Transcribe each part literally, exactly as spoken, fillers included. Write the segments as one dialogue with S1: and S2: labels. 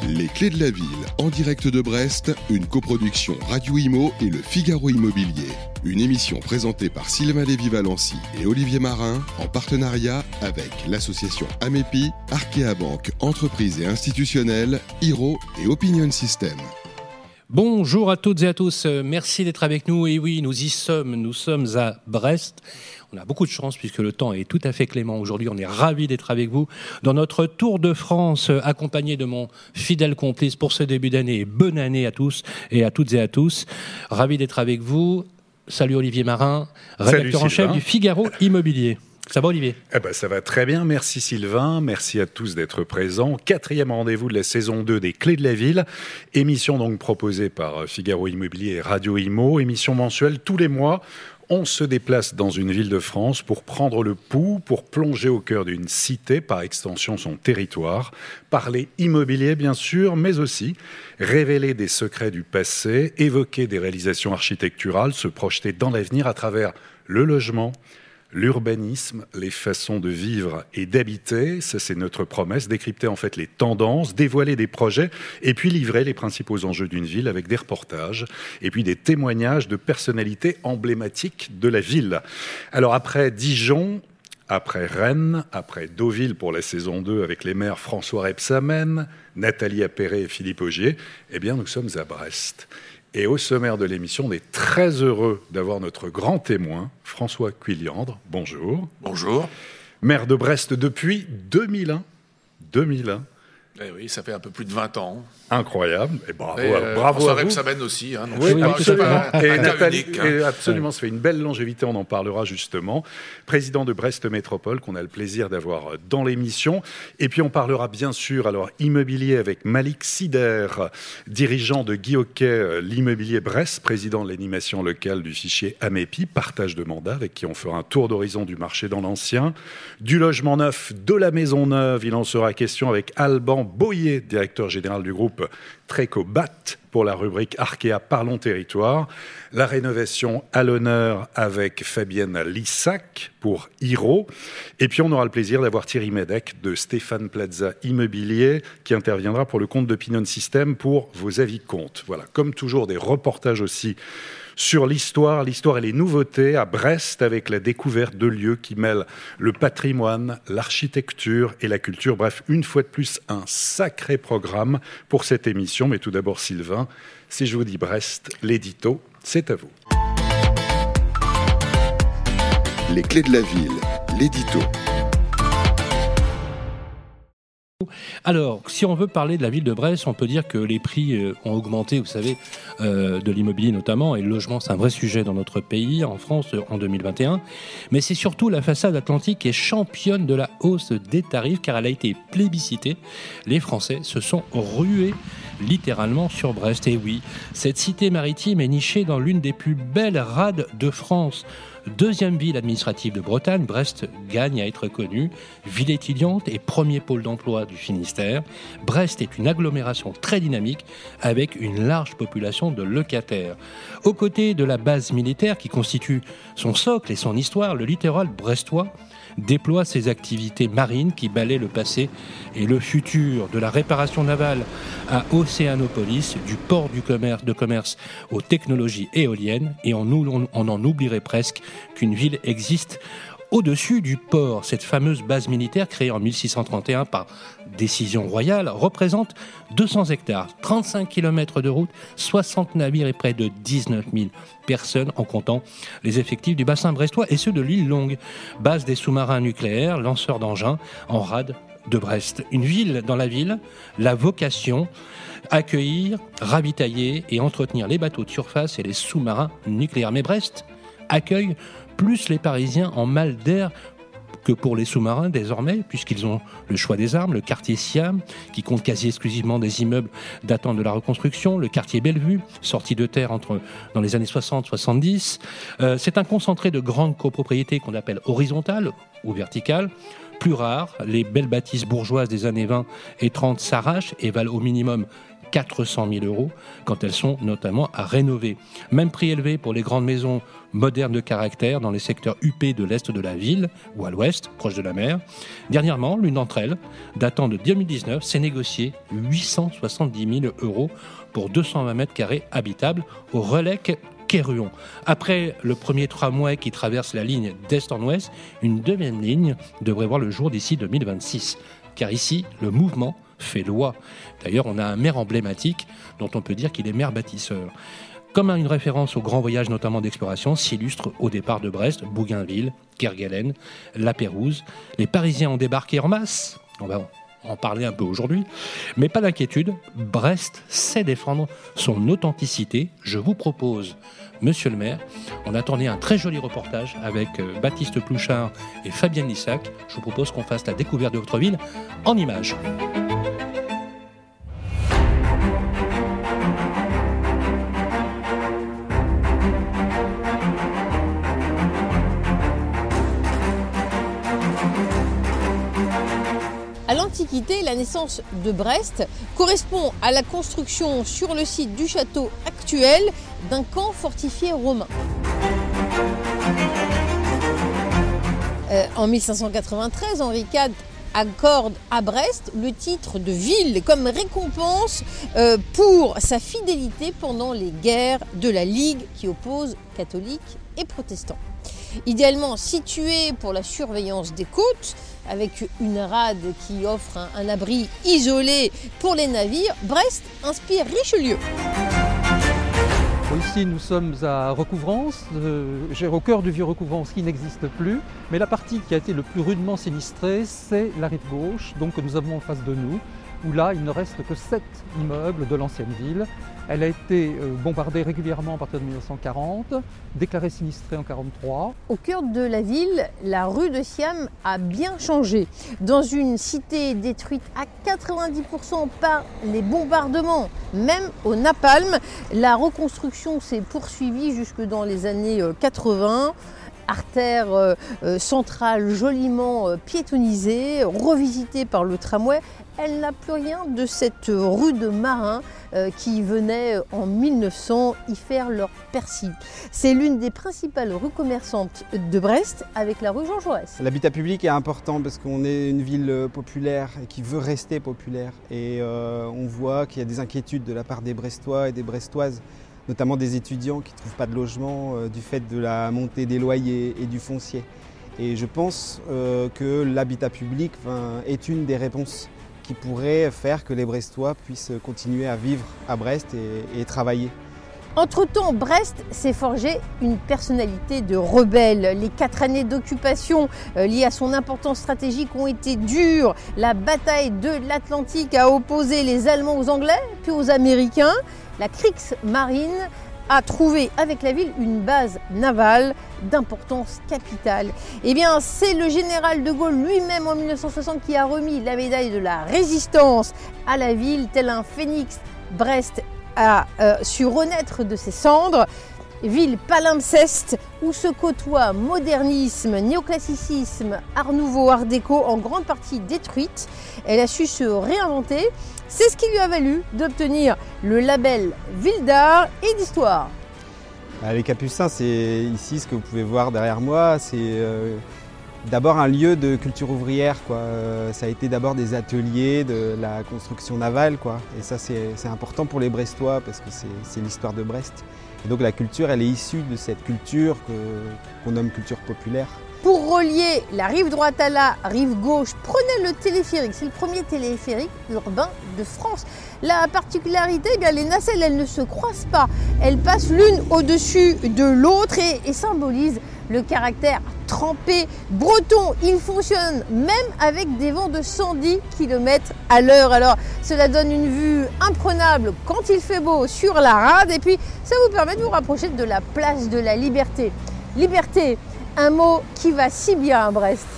S1: Les Clés de la Ville, en direct de Brest, une coproduction Radio Imo et le Figaro Immobilier. Une émission présentée par Sylvain Lévy-Valency et Olivier Marin, en partenariat avec l'association Amepi, Arkea Banque, entreprises et institutionnelles, Hiro et Opinion System.
S2: Bonjour à toutes et à tous, merci d'être avec nous. Et oui, nous y sommes, nous sommes à Brest. On a beaucoup de chance puisque le temps est tout à fait clément. Aujourd'hui, on est ravis d'être avec vous dans notre Tour de France, accompagné de mon fidèle complice pour ce début d'année. Bonne année à tous et à toutes et à tous. Ravis d'être avec vous. Salut Olivier Marin, rédacteur en chef du Figaro Immobilier. Ça va Olivier ?
S3: Eh ben, ça va très bien, merci Sylvain, merci à tous d'être présents. Quatrième rendez-vous de la saison deux des Clés de la Ville, émission donc proposée par Figaro Immobilier et Radio Imo, émission mensuelle tous les mois. On se déplace dans une ville de France pour prendre le pouls, pour plonger au cœur d'une cité, par extension son territoire, parler immobilier bien sûr, mais aussi révéler des secrets du passé, évoquer des réalisations architecturales, se projeter dans l'avenir à travers le logement, l'urbanisme, les façons de vivre et d'habiter, ça c'est notre promesse, décrypter en fait les tendances, dévoiler des projets et puis livrer les principaux enjeux d'une ville avec des reportages et puis des témoignages de personnalités emblématiques de la ville. Alors après Dijon, après Rennes, après Deauville pour la saison deux avec les maires François Rebsamen, Nathalie Appéré et Philippe Augier, eh bien nous sommes à Brest. Et au sommaire de l'émission, on est très heureux d'avoir notre grand témoin, François Cuilliandre. Bonjour.
S4: Bonjour.
S3: Maire de Brest depuis deux mille un. deux mille un.
S4: Eh oui, ça fait un peu plus de vingt ans.
S3: Incroyable. Et bravo,
S4: et euh,
S3: bravo
S4: François
S3: à vous.
S4: Rebsamen aussi. Hein, donc
S3: oui,
S4: oui,
S3: absolument.
S4: Pas,
S3: et
S4: pas
S3: Nathalie,
S4: unique, hein.
S3: et absolument, ça fait une belle longévité, on en parlera justement. Président de Brest Métropole, qu'on a le plaisir d'avoir dans l'émission. Et puis on parlera bien sûr, alors immobilier avec Malik Sider, dirigeant de Guy Hockey, l'immobilier Brest, président de l'animation locale du fichier Amepi, partage de mandat, avec qui on fera un tour d'horizon du marché dans l'ancien. Du logement neuf, de la maison neuve, il en sera question avec Alban Boyer, directeur général du groupe Trecobat pour la rubrique Arkea Parlons Territoire. La rénovation à l'honneur avec Fabienne Lissac pour Hiro. Et puis on aura le plaisir d'avoir Thierry Medec de Stéphane Plaza Immobilier qui interviendra pour le compte d'Opinion System pour vos avis comptes. Voilà, comme toujours des reportages aussi sur l'histoire, l'histoire et les nouveautés à Brest avec la découverte de lieux qui mêlent le patrimoine, l'architecture et la culture. Bref, une fois de plus, un sacré programme pour cette émission. Mais tout d'abord, Sylvain, si je vous dis Brest, l'édito, c'est à vous.
S1: Les Clés de la Ville, l'édito.
S2: Alors, si on veut parler de la ville de Brest, on peut dire que les prix euh, ont augmenté, vous savez, euh, de l'immobilier notamment, et le logement, c'est un vrai sujet dans notre pays, en France, euh, en deux mille vingt et un. Mais c'est surtout la façade atlantique qui est championne de la hausse des tarifs, car elle a été plébiscitée. Les Français se sont rués littéralement sur Brest. Et oui, cette cité maritime est nichée dans l'une des plus belles rades de France. Deuxième ville administrative de Bretagne, Brest gagne à être connue. Ville étudiante et premier pôle d'emploi du Finistère, Brest est une agglomération très dynamique avec une large population de locataires. Aux côtés de la base militaire qui constitue son socle et son histoire, le littoral brestois déploie ses activités marines qui balaient le passé et le futur, de la réparation navale à Océanopolis, du port du commerce, de commerce aux technologies éoliennes, et on, on, on en oublierait presque qu'une ville existe au-dessus du port. Cette fameuse base militaire créée en mille six cent trente et un par décision royale représente deux cents hectares, trente-cinq kilomètres de route, soixante navires et près de dix-neuf mille personnes en comptant les effectifs du bassin brestois et ceux de l'île Longue, base des sous-marins nucléaires, lanceurs d'engins en rade de Brest. Une ville dans la ville, la vocation accueillir, ravitailler et entretenir les bateaux de surface et les sous-marins nucléaires. Mais Brest accueille plus les Parisiens en mal d'air que pour les sous-marins désormais, puisqu'ils ont le choix des armes, le quartier Siam, qui compte quasi exclusivement des immeubles datant de la reconstruction, le quartier Bellevue, sorti de terre entre, dans les années soixante soixante-dix. Euh, c'est un concentré de grandes copropriétés qu'on appelle horizontales ou verticales. Plus rares, les belles bâtisses bourgeoises des années vingt et trente s'arrachent et valent au minimum quatre cent mille euros quand elles sont notamment à rénover. Même prix élevé pour les grandes maisons modernes de caractère dans les secteurs huppés de l'est de la ville ou à l'ouest, proche de la mer. Dernièrement, l'une d'entre elles, datant de deux mille dix-neuf, s'est négociée huit cent soixante-dix mille euros pour deux cent vingt mètres carrés habitables au relais Quéruon. Après le premier tramway qui traverse la ligne d'est en ouest, une deuxième ligne devrait voir le jour d'ici deux mille vingt-six. Car ici, le mouvement fait loi. D'ailleurs, on a un maire emblématique dont on peut dire qu'il est maire bâtisseur. Comme une référence aux grands voyages, notamment d'exploration, s'illustre au départ de Brest, Bougainville, Kerguelen, La Pérouse. Les Parisiens ont débarqué en masse. On va en parler un peu aujourd'hui. Mais pas d'inquiétude, Brest sait défendre son authenticité. Je vous propose, monsieur le maire, on a tourné un très joli reportage avec Baptiste Plouchard et Fabienne Lissac. Je vous propose qu'on fasse la découverte de votre ville en images.
S5: À l'Antiquité, la naissance de Brest correspond à la construction sur le site du château actuel d'un camp fortifié romain. Euh, en mille cinq cent quatre-vingt-treize, Henri quatre accorde à Brest le titre de ville comme récompense euh, pour sa fidélité pendant les guerres de la Ligue qui oppose catholiques et protestants. Idéalement situé pour la surveillance des côtes, avec une rade qui offre un, un abri isolé pour les navires, Brest inspire Richelieu.
S6: Ici, nous sommes à Recouvrance, euh, au cœur du vieux Recouvrance qui n'existe plus. Mais la partie qui a été le plus rudement sinistrée, c'est la rive gauche, donc que nous avons en face de nous, où là, il ne reste que sept immeubles de l'ancienne ville. Elle a été euh, bombardée régulièrement à partir de mille neuf cent quarante, déclarée sinistrée en mille neuf cent quarante-trois.
S5: Au cœur de la ville, la rue de Siam a bien changé. Dans une cité détruite à quatre-vingt-dix pour cent par les bombardements, même au napalm, la reconstruction s'est poursuivie jusque dans les années quatre-vingts. Artère euh, euh, centrale joliment euh, piétonnisée, revisitée par le tramway. Elle n'a plus rien de cette rue de Marin euh, qui venait en mille neuf cents y faire leur persil. C'est l'une des principales rues commerçantes de Brest avec la rue Jean Jaurès.
S7: L'habitat public est important parce qu'on est une ville populaire et qui veut rester populaire. Et euh, on voit qu'il y a des inquiétudes de la part des Brestois et des Brestoises, notamment des étudiants qui ne trouvent pas de logement euh, du fait de la montée des loyers et du foncier. Et je pense euh, que l'habitat public enfin, est une des réponses qui pourrait faire que les Brestois puissent continuer à vivre à Brest et, et travailler.
S5: Entre-temps, Brest s'est forgé une personnalité de rebelle. Les quatre années d'occupation euh, liées à son importance stratégique ont été dures. La bataille de l'Atlantique a opposé les Allemands aux Anglais, puis aux Américains. La Kriegsmarine a trouvé avec la ville une base navale d'importance capitale. Eh bien, c'est le général de Gaulle lui-même en mille neuf cent soixante qui a remis la médaille de la résistance à la ville, tel un phénix. Brest a euh, su renaître de ses cendres. Ville palimpseste où se côtoient modernisme, néoclassicisme, art nouveau, art déco en grande partie détruite. Elle a su se réinventer. C'est ce qui lui a valu d'obtenir le label Ville d'art et d'histoire.
S7: Les Capucins, c'est ici ce que vous pouvez voir derrière moi, c'est euh, d'abord un lieu de culture ouvrière, quoi. Ça a été d'abord des ateliers de la construction navale, quoi. Et ça c'est, c'est important pour les Brestois parce que c'est, c'est l'histoire de Brest. Et donc la culture, elle est issue de cette culture que, qu'on nomme culture populaire.
S5: Pour relier la rive droite à la rive gauche, prenez le téléphérique. C'est le premier téléphérique urbain de France. La particularité, eh bien, les nacelles, elles ne se croisent pas. Elles passent l'une au-dessus de l'autre et, et symbolisent le caractère trempé breton. Il fonctionne même avec des vents de cent dix kilomètres à l'heure. Alors, cela donne une vue imprenable quand il fait beau sur la rade. Et puis, ça vous permet de vous rapprocher de la place de la Liberté. Liberté, un mot qui va si bien à Brest.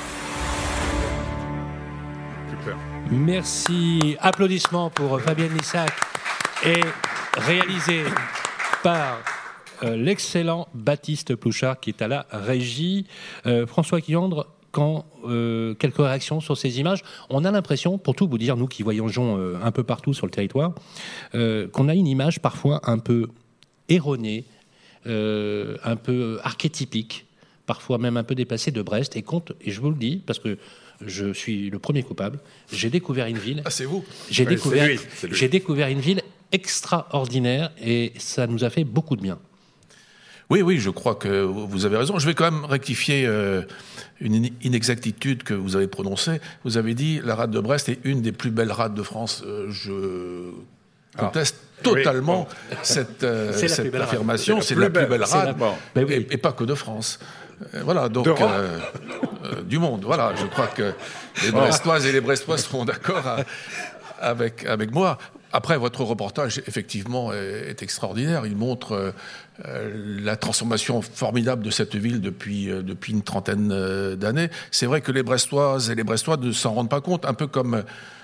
S3: Super.
S2: Merci. Applaudissements pour Fabienne Lissac et réalisé par euh, l'excellent Baptiste Plouchard qui est à la régie. Euh, François Quillandre, quand euh, quelques réactions sur ces images. On a l'impression, pour tout vous dire, nous qui voyageons euh, un peu partout sur le territoire, euh, qu'on a une image parfois un peu erronée, euh, un peu archétypique, parfois même un peu déplacée de Brest. Et compte, et je vous le dis, parce que je suis le premier coupable, j'ai découvert une ville.
S4: Ah, c'est vous
S2: J'ai
S3: Oui,
S2: découvert,
S3: c'est lui, c'est lui.
S2: j'ai découvert une ville extraordinaire et ça nous a fait beaucoup de bien.
S4: Oui, oui, je crois que vous avez raison. Je vais quand même rectifier euh, une inexactitude que vous avez prononcée. Vous avez dit la rade de Brest est une des plus belles rades de France. Euh, je conteste
S3: Ah,
S4: totalement
S3: oui, bon.
S4: cette, euh,
S2: C'est la plus
S4: cette
S2: belle rade.
S4: affirmation.
S3: C'est
S4: C'est
S3: la
S4: la
S3: plus
S4: plus belle
S3: belle.
S2: C'est la-
S4: rade,
S3: Bon.
S2: Ben oui.
S4: et, et pas que de France. Euh, Voilà, donc
S3: D'Europe.
S4: euh, euh, du monde. Voilà, je crois que les Brestoises et les Brestois seront d'accord à- avec, avec moi. Après, votre reportage, effectivement, est, est extraordinaire. Il montre euh, euh, la transformation formidable de cette ville depuis, euh, depuis une trentaine euh, d'années. C'est vrai que les Brestoises et les Brestois ne s'en rendent pas compte, un peu comme... Euh,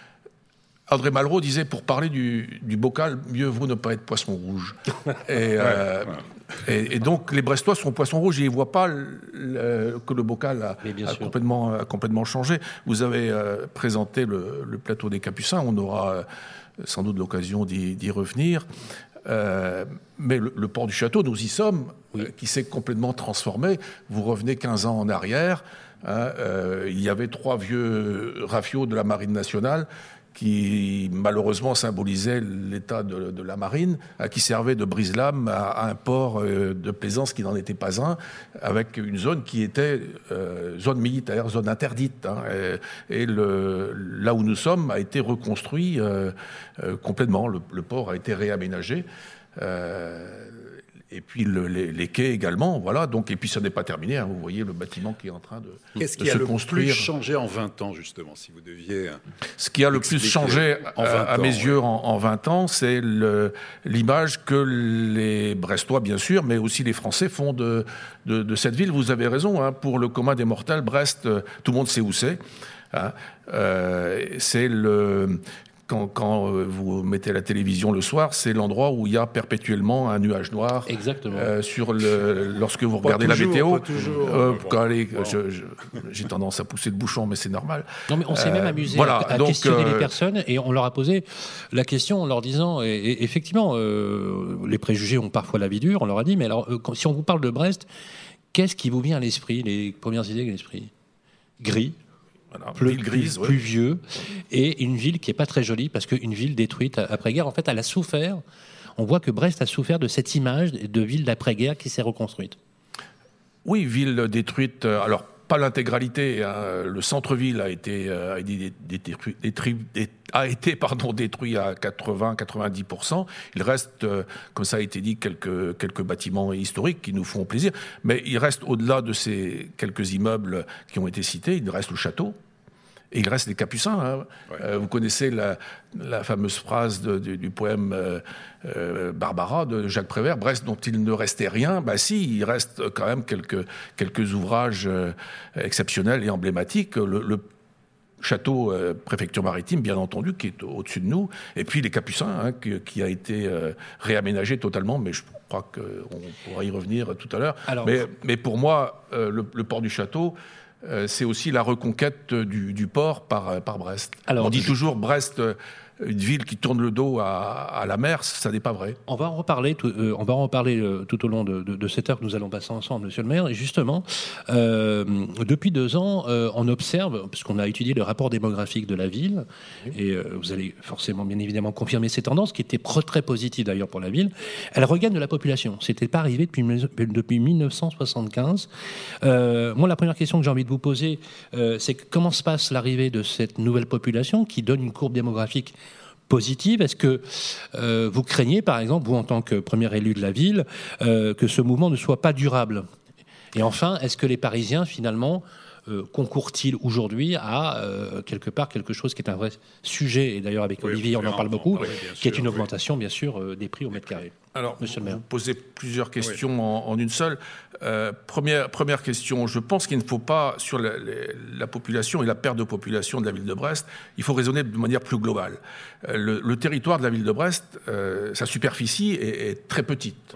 S4: André Malraux disait, pour parler du, du bocal, mieux vaut ne pas être poisson rouge. Et, euh, et, et donc, les Brestois sont poisson rouge et ils ne voient pas le- le- que le bocal a,
S2: Mais bien
S4: a
S2: sûr.
S4: complètement, a complètement changé. Vous avez euh, présenté le, le plateau des Capucins, on aura euh, sans doute l'occasion d'y, d'y revenir. Euh, mais le, le port du château, nous y sommes,
S2: Oui.
S4: euh, qui s'est complètement transformé. Vous revenez quinze ans en arrière, hein, euh, il y avait trois vieux rafiaux de la Marine nationale qui malheureusement symbolisaient l'état de, de la marine, hein, qui servait de brise-lames à, à un port euh, de plaisance qui n'en était pas un, avec une zone qui était euh, zone militaire, zone interdite. Hein, et et le, là où nous sommes a été reconstruit euh, euh, complètement. Le, le port a été réaménagé. Euh, et puis le, les, les quais également, voilà. Donc, et puis ça n'est pas terminé, hein, vous voyez le bâtiment qui est en train de,
S3: Qu'est-ce
S4: de
S3: qui a
S4: se
S3: le
S4: construire.
S3: plus changé en vingt ans, justement, si vous deviez... euh,
S4: Ce qui a le plus
S3: Expliquez.
S4: changé
S3: En
S4: euh,
S3: vingt
S4: à
S3: ans,
S4: mes
S3: ouais.
S4: yeux en, en vingt ans, c'est le- l'image que les Brestois, bien sûr, mais aussi les Français font de, de, de cette ville. Vous avez raison, hein, pour le commun des mortels, Brest, euh, tout le monde sait où c'est. Hein. Euh, c'est le... Quand, quand euh, vous mettez la télévision le soir, c'est l'endroit où il y a perpétuellement un nuage noir.
S2: Exactement.
S4: Euh, sur le, lorsque vous
S3: Pas
S4: regardez
S3: toujours,
S4: la météo,
S3: pas toujours.
S4: euh,
S3: Bon,
S4: quand allez,
S3: bon.
S4: je- je- j'ai tendance à pousser le bouchon, mais c'est normal.
S2: Non, mais on s'est
S4: Euh,
S2: même amusé
S4: voilà,
S2: à, à
S4: donc,
S2: questionner
S4: euh,
S2: les personnes et on leur a posé la question en leur disant, et, et effectivement, euh, les préjugés ont parfois la vie dure, on leur a dit, mais alors, euh, quand- si on vous parle de Brest, qu'est-ce qui vous vient à l'esprit, les premières idées à l'esprit? Gris,
S4: Voilà,
S2: pleu-
S4: ville grise, ouais.
S2: pluvieux, et une ville qui n'est pas très jolie, parce qu'une ville détruite après-guerre, en fait, elle a souffert. On voit que Brest a souffert de cette image de ville d'après-guerre qui s'est reconstruite.
S4: Oui, ville détruite. euh, Alors, pas l'intégralité. Hein, le centre-ville a été, euh, a été, détruit, détruit- dé- a été pardon, détruit à quatre-vingts à quatre-vingt-dix pour cent. Il reste, euh, comme ça a été dit, quelques, quelques bâtiments historiques qui nous font plaisir. Mais il reste, au-delà de ces quelques immeubles qui ont été cités, il reste le château. Et il reste les Capucins. Hein.
S3: Ouais.
S4: Euh, vous connaissez la, la fameuse phrase de- du, du poème euh, euh, Barbara de Jacques Prévert, Brest dont il ne restait rien. Bah si, il reste quand même quelques, quelques ouvrages euh, exceptionnels et emblématiques. Le, le château euh, préfecture maritime, bien entendu, qui est au- au-dessus de nous. Et puis les Capucins, hein, qui, qui a été euh, réaménagé totalement, mais je crois qu'on pourra y revenir tout à l'heure.
S2: Alors-
S4: Mais, mais pour moi, euh, le, le port du château, Euh, c'est aussi la reconquête du, du port par, par Brest.
S2: Alors,
S4: on dit
S2: je-
S4: toujours Brest, euh, une ville qui tourne le dos à, à la mer, ça n'est pas vrai.
S2: On va en reparler, tout, euh, on va en reparler euh, tout au long de, de, de cette heure que nous allons passer ensemble, Monsieur le maire. Et justement, euh, depuis deux ans, euh, on observe, puisqu'on a étudié le rapport démographique de la ville, et euh, vous allez forcément, bien évidemment, confirmer ces tendances, qui étaient pro- très positives d'ailleurs pour la ville. Elle regagne de la population. C'était pas arrivé depuis, depuis mille neuf cent soixante-quinze. Euh, moi, la première question que j'ai envie de vous poser, euh, c'est que comment se passe l'arrivée de cette nouvelle population qui donne une courbe démographique positive? Est-ce que euh, vous craignez, par exemple, vous en tant que premier élu de la ville, euh, que ce mouvement ne soit pas durable? Et enfin, est-ce que les Parisiens, finalement, euh, concourent-ils aujourd'hui à, euh, quelque part, quelque chose qui est un vrai sujet, et d'ailleurs avec
S3: Oui,
S2: Olivier, on en parle beaucoup,
S3: oui, bien
S2: qui est
S3: sûr,
S2: une
S3: oui.
S2: augmentation, bien sûr, euh, des prix au mètre carré?
S4: Alors,
S2: Monsieur le maire.
S4: vous posez plusieurs questions en, en une seule. Euh, première, première question, je pense qu'il ne faut pas, sur la, la- la population et la perte de population de la ville de Brest, il faut raisonner de manière plus globale. Euh, le, le territoire de la ville de Brest, euh, sa superficie est, est très petite.
S3: Oui.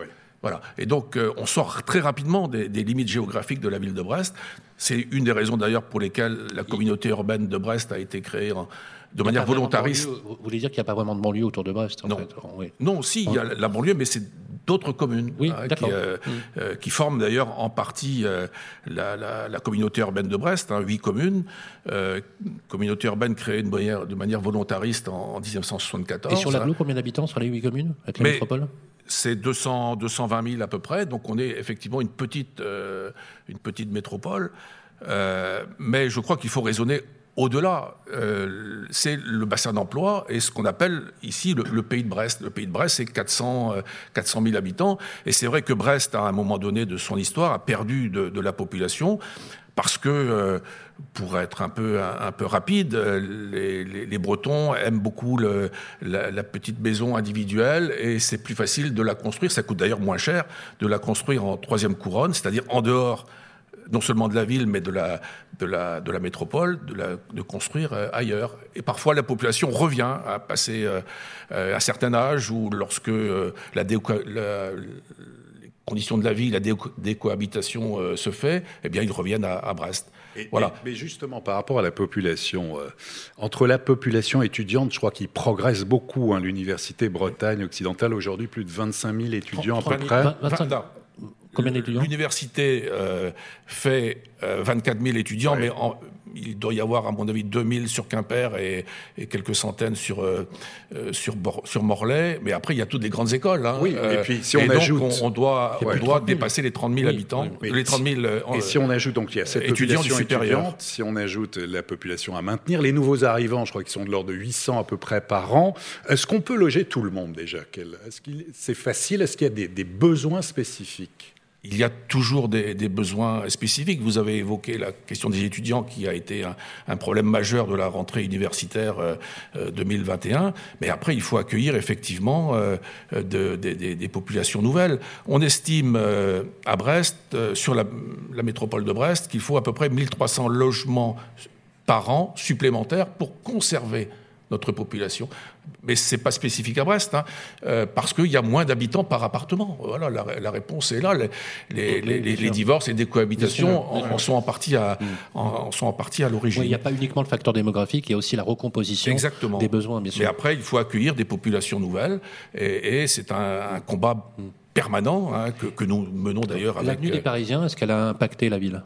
S4: Voilà. Et donc, euh, on sort très rapidement des, des limites géographiques de la ville de Brest. C'est une des raisons d'ailleurs pour lesquelles la communauté urbaine de Brest a été créée en, de manière volontariste.
S2: De vous voulez dire qu'il n'y a pas vraiment de banlieue autour de Brest en
S4: Non,
S2: fait. Oui.
S4: non, si, il y a la banlieue, mais c'est d'autres communes
S2: oui,
S4: hein, qui, euh, mmh. euh, qui forment d'ailleurs en partie euh, la, la, la communauté urbaine de Brest, hein, huit communes, euh, communauté urbaine créée de manière, de manière volontariste en, en dix-neuf cent soixante-quatorze.
S2: Et sur l'agglo, combien d'habitants sur les huit communes avec la
S4: mais,
S2: métropole?
S4: C'est deux cents, deux cent vingt mille à peu près, donc on est effectivement une petite, euh, une petite métropole, euh, mais je crois qu'il faut raisonner au-delà. Euh, c'est le bassin d'emploi et ce qu'on appelle ici le, le pays de Brest. Le pays de Brest, c'est quatre cents mille habitants, et c'est vrai que Brest, à un moment donné de son histoire, a perdu de, de la population, parce que, euh, pour être un peu, un, un peu rapide, les, les, les Bretons aiment beaucoup le, la, la petite maison individuelle, et c'est plus facile de la construire, ça coûte d'ailleurs moins cher, de la construire en troisième couronne, c'est-à-dire en dehors non seulement de la ville, mais de la, de la, de la métropole, de, la, de construire euh, ailleurs. Et parfois, la population revient à passer euh, euh, à un certain âge, ou lorsque euh, la, déco- la les conditions de la vie, la déco- décohabitation euh, se fait, eh bien, ils reviennent à, à Brest.
S3: Et,
S4: voilà.
S3: Mais, mais justement, par rapport à la population, euh, entre la population étudiante, je crois qu'il progresse beaucoup. Hein, l'Université Bretagne occidentale, aujourd'hui, plus de vingt-cinq mille étudiants à peu près.
S2: vingt-cinq Combien d'étudiants ?
S4: L'université euh, fait euh, vingt-quatre mille étudiants, ouais. mais en, il doit y avoir, à mon avis, deux mille sur Quimper et, et quelques centaines sur, euh, sur, sur Morlaix. Mais après, il y a toutes les grandes écoles. Hein.
S3: Oui,
S4: euh,
S3: et puis si
S4: et
S3: on
S4: donc,
S3: ajoute...
S4: on, on doit, on doit dépasser les trente mille oui, habitants.
S3: Oui,
S4: les trente mille, euh,
S3: et si on ajoute, donc il y a cette
S4: étudiants
S3: population
S4: du supérieur.
S3: étudiante, si on ajoute la population à maintenir, les nouveaux arrivants, je crois qu'ils sont de l'ordre de huit cents à peu près par an, est-ce qu'on peut loger tout le monde déjà ? Est-ce que c'est facile ? Est-ce qu'il y a des, des besoins spécifiques ?
S4: Il y a toujours des, des besoins spécifiques. Vous avez évoqué la question des étudiants qui a été un, un problème majeur de la rentrée universitaire euh, deux mille vingt et un. Mais après, il faut accueillir effectivement euh, de, de, de, des populations nouvelles. On estime euh, à Brest, euh, sur la, la métropole de Brest, qu'il faut à peu près mille trois cents logements par an supplémentaires pour conserver notre population. Mais ce n'est pas spécifique à Brest, hein, euh, parce qu'il y a moins d'habitants par appartement. Voilà, la, la réponse est là. Les, les, les, les, les divorces et les décohabitations en, en, sont en, partie à, en, en sont en partie à l'origine.
S2: Oui, il n'y a pas uniquement le facteur démographique, il y a aussi la recomposition
S4: Exactement.
S2: des besoins, bien sûr.
S4: Mais après, il faut accueillir des populations nouvelles, et, et c'est un, un combat permanent hein, que, que nous menons d'ailleurs avec...
S2: L'avenue des Parisiens, est-ce qu'elle a impacté la ville ?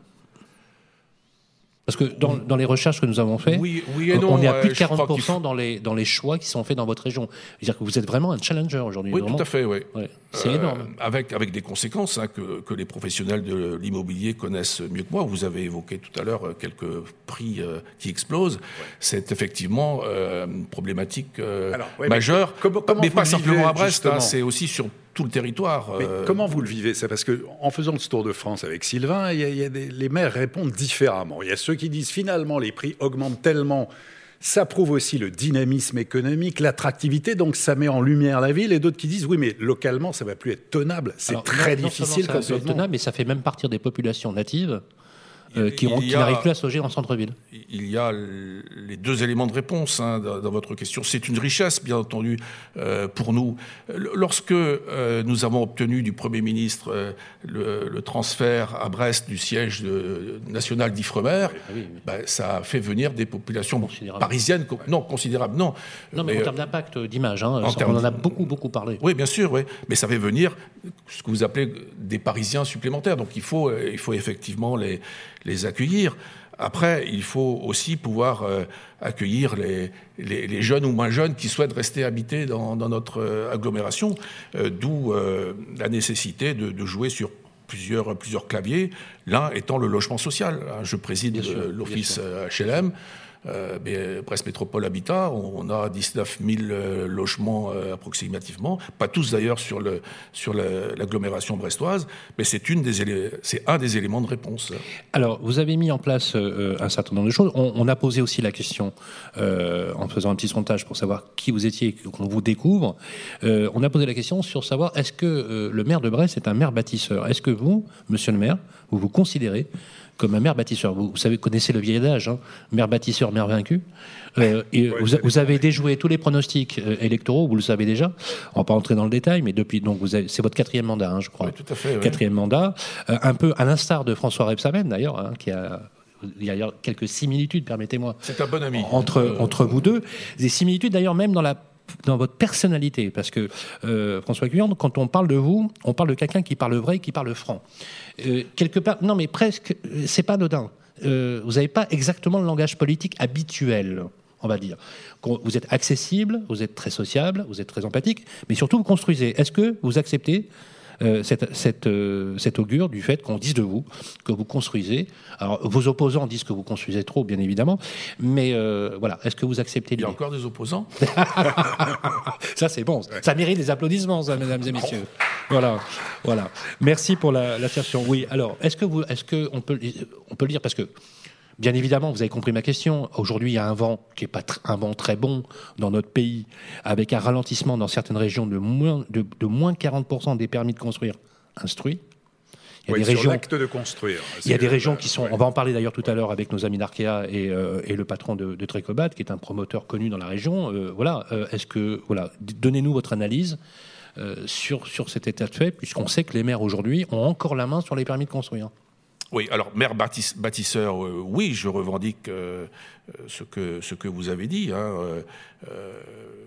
S2: Parce que dans, dans les recherches que nous avons faites,
S4: oui, oui et non,
S2: on est à plus de
S4: euh,
S2: quarante pour cent dans les, dans les choix qui sont faits dans votre région. C'est-à-dire que vous êtes vraiment un challenger aujourd'hui.
S4: Oui,
S2: vraiment.
S4: tout à fait, oui.
S2: Ouais, c'est euh, énorme.
S4: Avec, avec des conséquences hein, que, que les professionnels de l'immobilier connaissent mieux que moi. Vous avez évoqué tout à l'heure quelques prix euh, qui explosent. Ouais. C'est effectivement euh, une problématique euh, Alors, ouais, majeure, mais, comment, comment mais pas simplement à Brest, hein, c'est aussi sur tout le territoire.
S3: Mais
S4: euh...
S3: comment vous le vivez ? C'est parce que en faisant le Tour de France avec Sylvain, il y a, il y a des, les maires répondent différemment. Il y a ceux qui disent finalement les prix augmentent tellement, ça prouve aussi le dynamisme économique, l'attractivité, donc ça met en lumière la ville. Et d'autres qui disent oui, mais localement ça va plus être tenable. C'est Alors, très non, difficile.
S2: Non ça va être tenable, mais ça fait même partir des populations natives. Euh, qui, qui a, n'arrivent plus à se loger en centre-ville.
S4: Il y a les deux éléments de réponse hein, dans, dans votre question. C'est une richesse, bien entendu, euh, pour nous. Lorsque euh, nous avons obtenu du Premier ministre euh, le, le transfert à Brest du siège de, national d'Ifremer, oui, oui, oui. Ben, ça a fait venir des populations parisiennes, ouais. non, considérables, non.
S2: Non, mais, mais en termes d'impact d'image, hein, en on en a beaucoup, beaucoup parlé.
S4: Oui, bien sûr, oui. Mais ça fait venir ce que vous appelez des Parisiens supplémentaires. Donc il faut, il faut effectivement les... les accueillir. Après, il faut aussi pouvoir euh, accueillir les, les, les jeunes ou moins jeunes qui souhaitent rester habités dans, dans notre euh, agglomération, euh, d'où euh, la nécessité de, de jouer sur plusieurs, plusieurs claviers, l'un étant le logement social. Je préside sûr, l'office H L M. Euh, Brest Métropole Habitat, on a dix-neuf mille euh, logements euh, approximativement, pas tous d'ailleurs sur, le, sur le, l'agglomération brestoise, mais c'est, une des élé- c'est un des éléments de réponse.
S2: Alors, vous avez mis en place euh, un certain nombre de choses. On, on a posé aussi la question, euh, en faisant un petit sondage pour savoir qui vous étiez, qu'on vous découvre, euh, on a posé la question sur savoir est-ce que euh, le maire de Brest est un maire bâtisseur ? Est-ce que vous, monsieur le maire, vous vous considérez comme un maire bâtisseur. Vous, vous savez, connaissez le vieil adage, hein, maire bâtisseur, maire vaincu. Euh, et
S3: ouais,
S2: vous, vous avez déjoué tous les pronostics euh, électoraux, vous le savez déjà. On va pas entrer dans le détail, mais depuis, donc vous avez, c'est votre quatrième mandat, hein, je crois.
S4: Oui, tout à fait. Oui.
S2: Quatrième mandat, euh, un peu à l'instar de François Rebsamen d'ailleurs, hein, qui a il y a quelques similitudes, permettez-moi.
S4: C'est un bon ami.
S2: Entre,
S4: euh,
S2: entre vous deux. Des similitudes d'ailleurs même dans, la, dans votre personnalité. Parce que euh, François Cuillant, quand on parle de vous, on parle de quelqu'un qui parle vrai, qui parle franc. Euh, quelque part, non mais presque, c'est pas anodin. Euh, vous n'avez pas exactement le langage politique habituel, on va dire. Vous êtes accessible, vous êtes très sociable, vous êtes très empathique, mais surtout vous construisez. Est-ce que vous acceptez Euh, cette, cette, euh, cet augure du fait qu'on dise de vous que vous construisez. Alors, vos opposants disent que vous construisez trop, bien évidemment, mais euh, voilà, est-ce que vous acceptez l'idée ?
S4: Il y a encore des opposants.
S2: Ça, c'est bon. Ça mérite des applaudissements, ça, mesdames et messieurs. Voilà, voilà. Merci pour la, l'assertion. Oui, alors, est-ce que vous, est-ce que on peut, on peut le dire, parce que bien évidemment, vous avez compris ma question. Aujourd'hui, il y a un vent qui n'est pas tr- un vent très bon dans notre pays, avec un ralentissement dans certaines régions de moins de, de moins quarante pour cent des permis de construire instruits. Il y a
S3: oui,
S2: des
S3: sur
S2: régions,
S3: l'acte de construire.
S2: il y a des régions qui sont.
S3: Ouais.
S2: On va en parler d'ailleurs tout à l'heure avec nos amis d'Arkea et, euh, et le patron de, de Trécobat, qui est un promoteur connu dans la région. Euh, voilà. Euh, est-ce que voilà, donnez-nous votre analyse euh, sur sur cet état de fait, puisqu'on sait que les maires aujourd'hui ont encore la main sur les permis de construire.
S4: Oui, alors maire bâtisse, bâtisseur, euh, oui, je revendique euh, ce, que, ce que vous avez dit. Hein, euh, euh,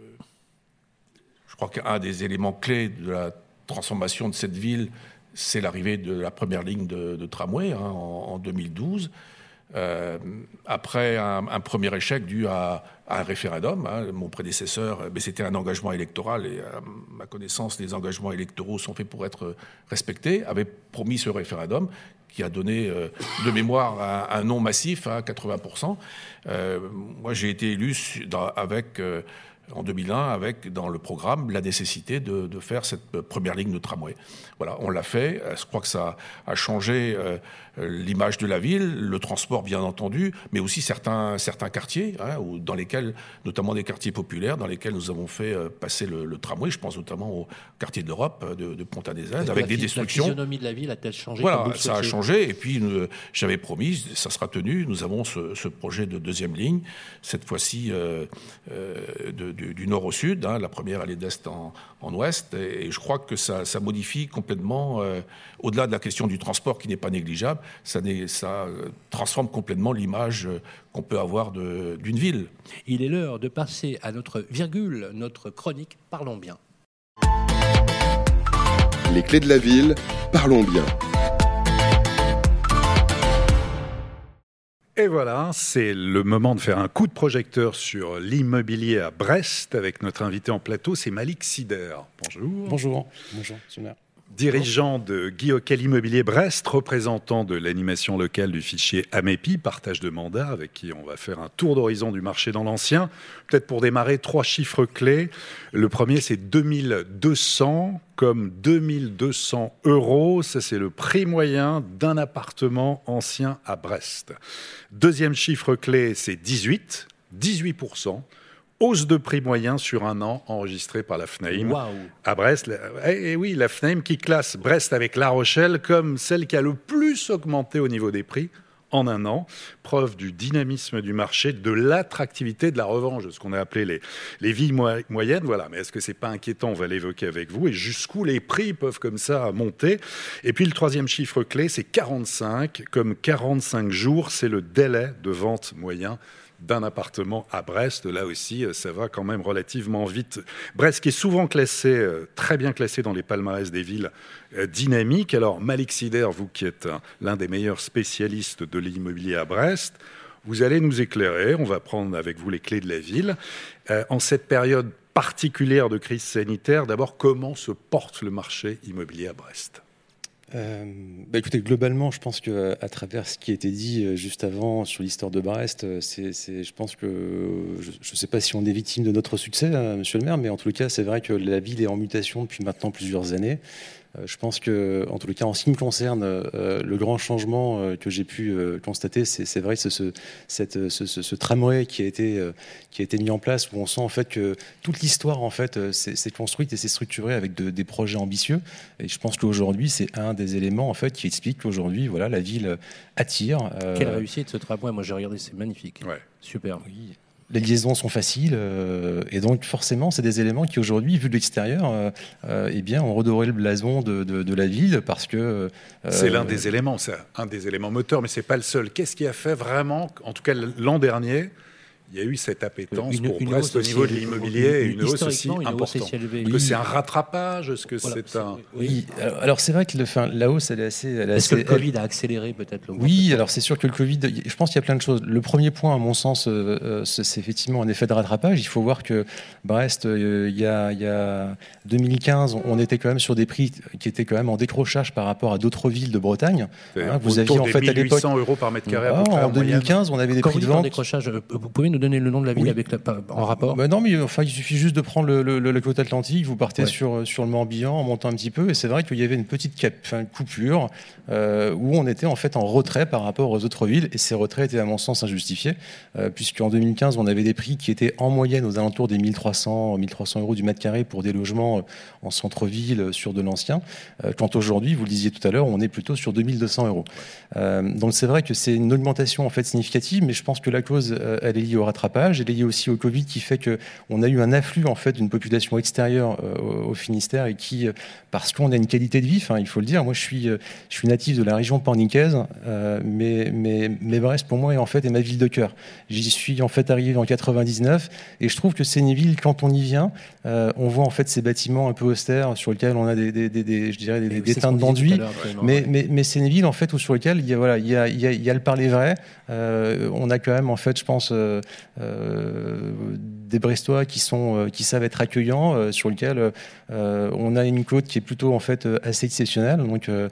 S4: je crois qu'un des éléments clés de la transformation de cette ville, c'est l'arrivée de la première ligne de, de tramway hein, en, en deux mille douze. Euh, après un, un premier échec dû à, à un référendum, hein, mon prédécesseur, mais c'était un engagement électoral et à ma connaissance, les engagements électoraux sont faits pour être respectés, avait promis ce référendum qui a donné euh, de mémoire un, un non massif à quatre-vingts pour cent. Euh, moi, j'ai été élu dans, avec... Euh, en deux mille un, avec dans le programme la nécessité de, de faire cette première ligne de tramway. Voilà, on l'a fait. Je crois que ça a changé euh, l'image de la ville, le transport bien entendu, mais aussi certains, certains quartiers, hein, où, dans lesquels, notamment des quartiers populaires, dans lesquels nous avons fait euh, passer le, le tramway. Je pense notamment au quartier de l'Europe, de, de Pont-à-des-Aides, avec des destructions.
S2: La physionomie de la ville a-t-elle changé ?
S4: Voilà, ça a changé. Et puis, euh, j'avais promis, ça sera tenu, nous avons ce, ce projet de deuxième ligne, cette fois-ci euh, euh, de Du, du nord au sud, hein, la première elle est d'est en, en ouest, et, et je crois que ça, ça modifie complètement, euh, au-delà de la question du transport qui n'est pas négligeable, ça, n'est, ça euh, transforme complètement l'image euh, qu'on peut avoir de, d'une ville.
S2: Il est l'heure de passer à notre virgule, notre chronique Parlons bien.
S1: Les clés de la ville, parlons bien.
S3: Et voilà, c'est le moment de faire un coup de projecteur sur l'immobilier à Brest avec notre invité en plateau, c'est Malik Sider. Bonjour.
S8: Bonjour. Bonjour, monsieur le maire.
S3: Dirigeant de Guy Hocquel Immobilier Brest, représentant de l'animation locale du fichier Amépi, partage de mandat, avec qui on va faire un tour d'horizon du marché dans l'ancien. Peut-être pour démarrer, trois chiffres clés. Le premier, c'est deux mille deux cents, comme deux mille deux cents euros. Ça, c'est le prix moyen d'un appartement ancien à Brest. Deuxième chiffre clé, c'est dix-huit, dix-huit pour cent. Hausse de prix moyen sur un an enregistrée par la FNAIM
S2: Waouh.
S3: à Brest. Et oui, la FNAIM qui classe Brest avec La Rochelle comme celle qui a le plus augmenté au niveau des prix en un an. Preuve du dynamisme du marché, de l'attractivité de la revanche, de ce qu'on a appelé les, les villes mo- moyennes. Voilà. Mais est-ce que c'est pas inquiétant ? On va l'évoquer avec vous. Et jusqu'où les prix peuvent comme ça monter. Et puis le troisième chiffre clé, c'est quarante-cinq. Comme quarante-cinq jours, c'est le délai de vente moyen d'un appartement à Brest. Là aussi, ça va quand même relativement vite. Brest qui est souvent classé, très bien classé dans les palmarès des villes dynamiques. Alors, Malik Sider, vous qui êtes l'un des meilleurs spécialistes de l'immobilier à Brest, vous allez nous éclairer. On va prendre avec vous les clés de la ville. Euh, en cette période particulière de crise sanitaire, d'abord, comment se porte le marché immobilier à Brest ?
S8: Euh, bah écoutez, globalement, je pense que à travers ce qui a été dit juste avant sur l'histoire de Brest, c'est, c'est, je pense que je ne sais pas si on est victime de notre succès, hein, monsieur le maire, mais en tout cas, c'est vrai que la ville est en mutation depuis maintenant plusieurs années. Euh, je pense que, en tout cas, en ce qui me concerne, euh, le grand changement euh, que j'ai pu euh, constater, c'est, c'est vrai, c'est ce, cette, ce, ce, ce tramway qui a été euh, qui a été mis en place, où on sent en fait que toute l'histoire en fait euh, s'est, s'est construite et s'est structurée avec de, des projets ambitieux. Et je pense qu'aujourd'hui, c'est un des éléments en fait qui explique qu'aujourd'hui, voilà, la ville attire. Euh...
S2: Quelle réussite ce tramway! Moi, j'ai regardé, c'est magnifique.
S3: Ouais.
S2: Super.
S8: Oui. Les liaisons sont faciles euh, et donc forcément c'est des éléments qui aujourd'hui, vu de l'extérieur, euh, euh, eh bien, ont redoré le blason de, de, de la ville parce que euh,
S3: c'est l'un des éléments, c'est un des éléments moteurs, mais c'est pas le seul. Qu'est-ce qui a fait vraiment, en tout cas l'an dernier, il y a eu cette appétence
S2: une,
S3: pour
S2: une
S3: Brest au niveau de l'immobilier, une, une hausse aussi importante. Est-ce que c'est un rattrapage? Est-ce que voilà, c'est, c'est un...
S8: Oui, alors, alors c'est vrai que le, fin, la hausse, elle est assez... Elle est
S2: Est-ce
S8: assez,
S2: que le Covid elle... a accéléré peut-être le
S8: Oui, alors c'est sûr que le Covid, je pense qu'il y a plein de choses. Le premier point, à mon sens, euh, c'est, c'est effectivement un effet de rattrapage. Il faut voir que Brest, euh, il, y a, il y a deux mille quinze, on était quand même sur des prix qui étaient quand même en décrochage par rapport à d'autres villes de Bretagne.
S3: Hein, vous aviez en fait à l'époque mille huit cents euros par mètre carré.
S8: Ah, à peu près, en deux mille quinze, on avait des
S2: Quand
S8: prix
S2: vous
S8: de vente.
S2: Décrochage, vous pouvez nous donner le nom de la ville? Oui. Avec la, en rapport
S8: bah Non, mais enfin, il suffit juste de prendre le, le, le côte atlantique, vous partez ouais. sur, sur le Morbihan en montant un petit peu, et c'est vrai qu'il y avait une petite cap, enfin, coupure euh, où on était en fait en retrait par rapport aux autres villes, et ces retraits étaient à mon sens injustifiés, euh, puisqu'en deux mille quinze, on avait des prix qui étaient en moyenne aux alentours des mille trois cents euros du mètre carré pour des logements en centre-ville sur de l'ancien, euh, quand aujourd'hui, vous le disiez tout à l'heure, on est plutôt sur deux mille deux cents euros. Euh, donc c'est vrai que c'est une augmentation en fait significative, mais je pense que la cause, euh, elle est liée au rattrapage, elle est liée aussi au Covid qui fait qu'on a eu un afflux en fait d'une population extérieure euh, au Finistère et qui, euh, parce qu'on a une qualité de vie, il faut le dire, moi je suis, euh, je suis natif de la région pornicaise, euh, mais, mais, mais Brest pour moi est, en fait, est ma ville de cœur. J'y suis en fait arrivé en quatre-vingt-dix-neuf et je trouve que c'est une ville, quand on y vient, euh, on voit en fait ces bâtiments un peu austères sur lesquels on a des, des, des, des je dirais des, des teintes d'enduit, mais, mais, mais c'est une ville en fait où, sur lesquelles il y a, voilà, il y a, il y a, il y a le parler vrai, euh, on a quand même en fait je pense euh, euh, des Brestois qui sont euh, qui savent être accueillants, euh, sur lesquels euh, on a une côte qui est plutôt en fait assez exceptionnelle. Donc euh,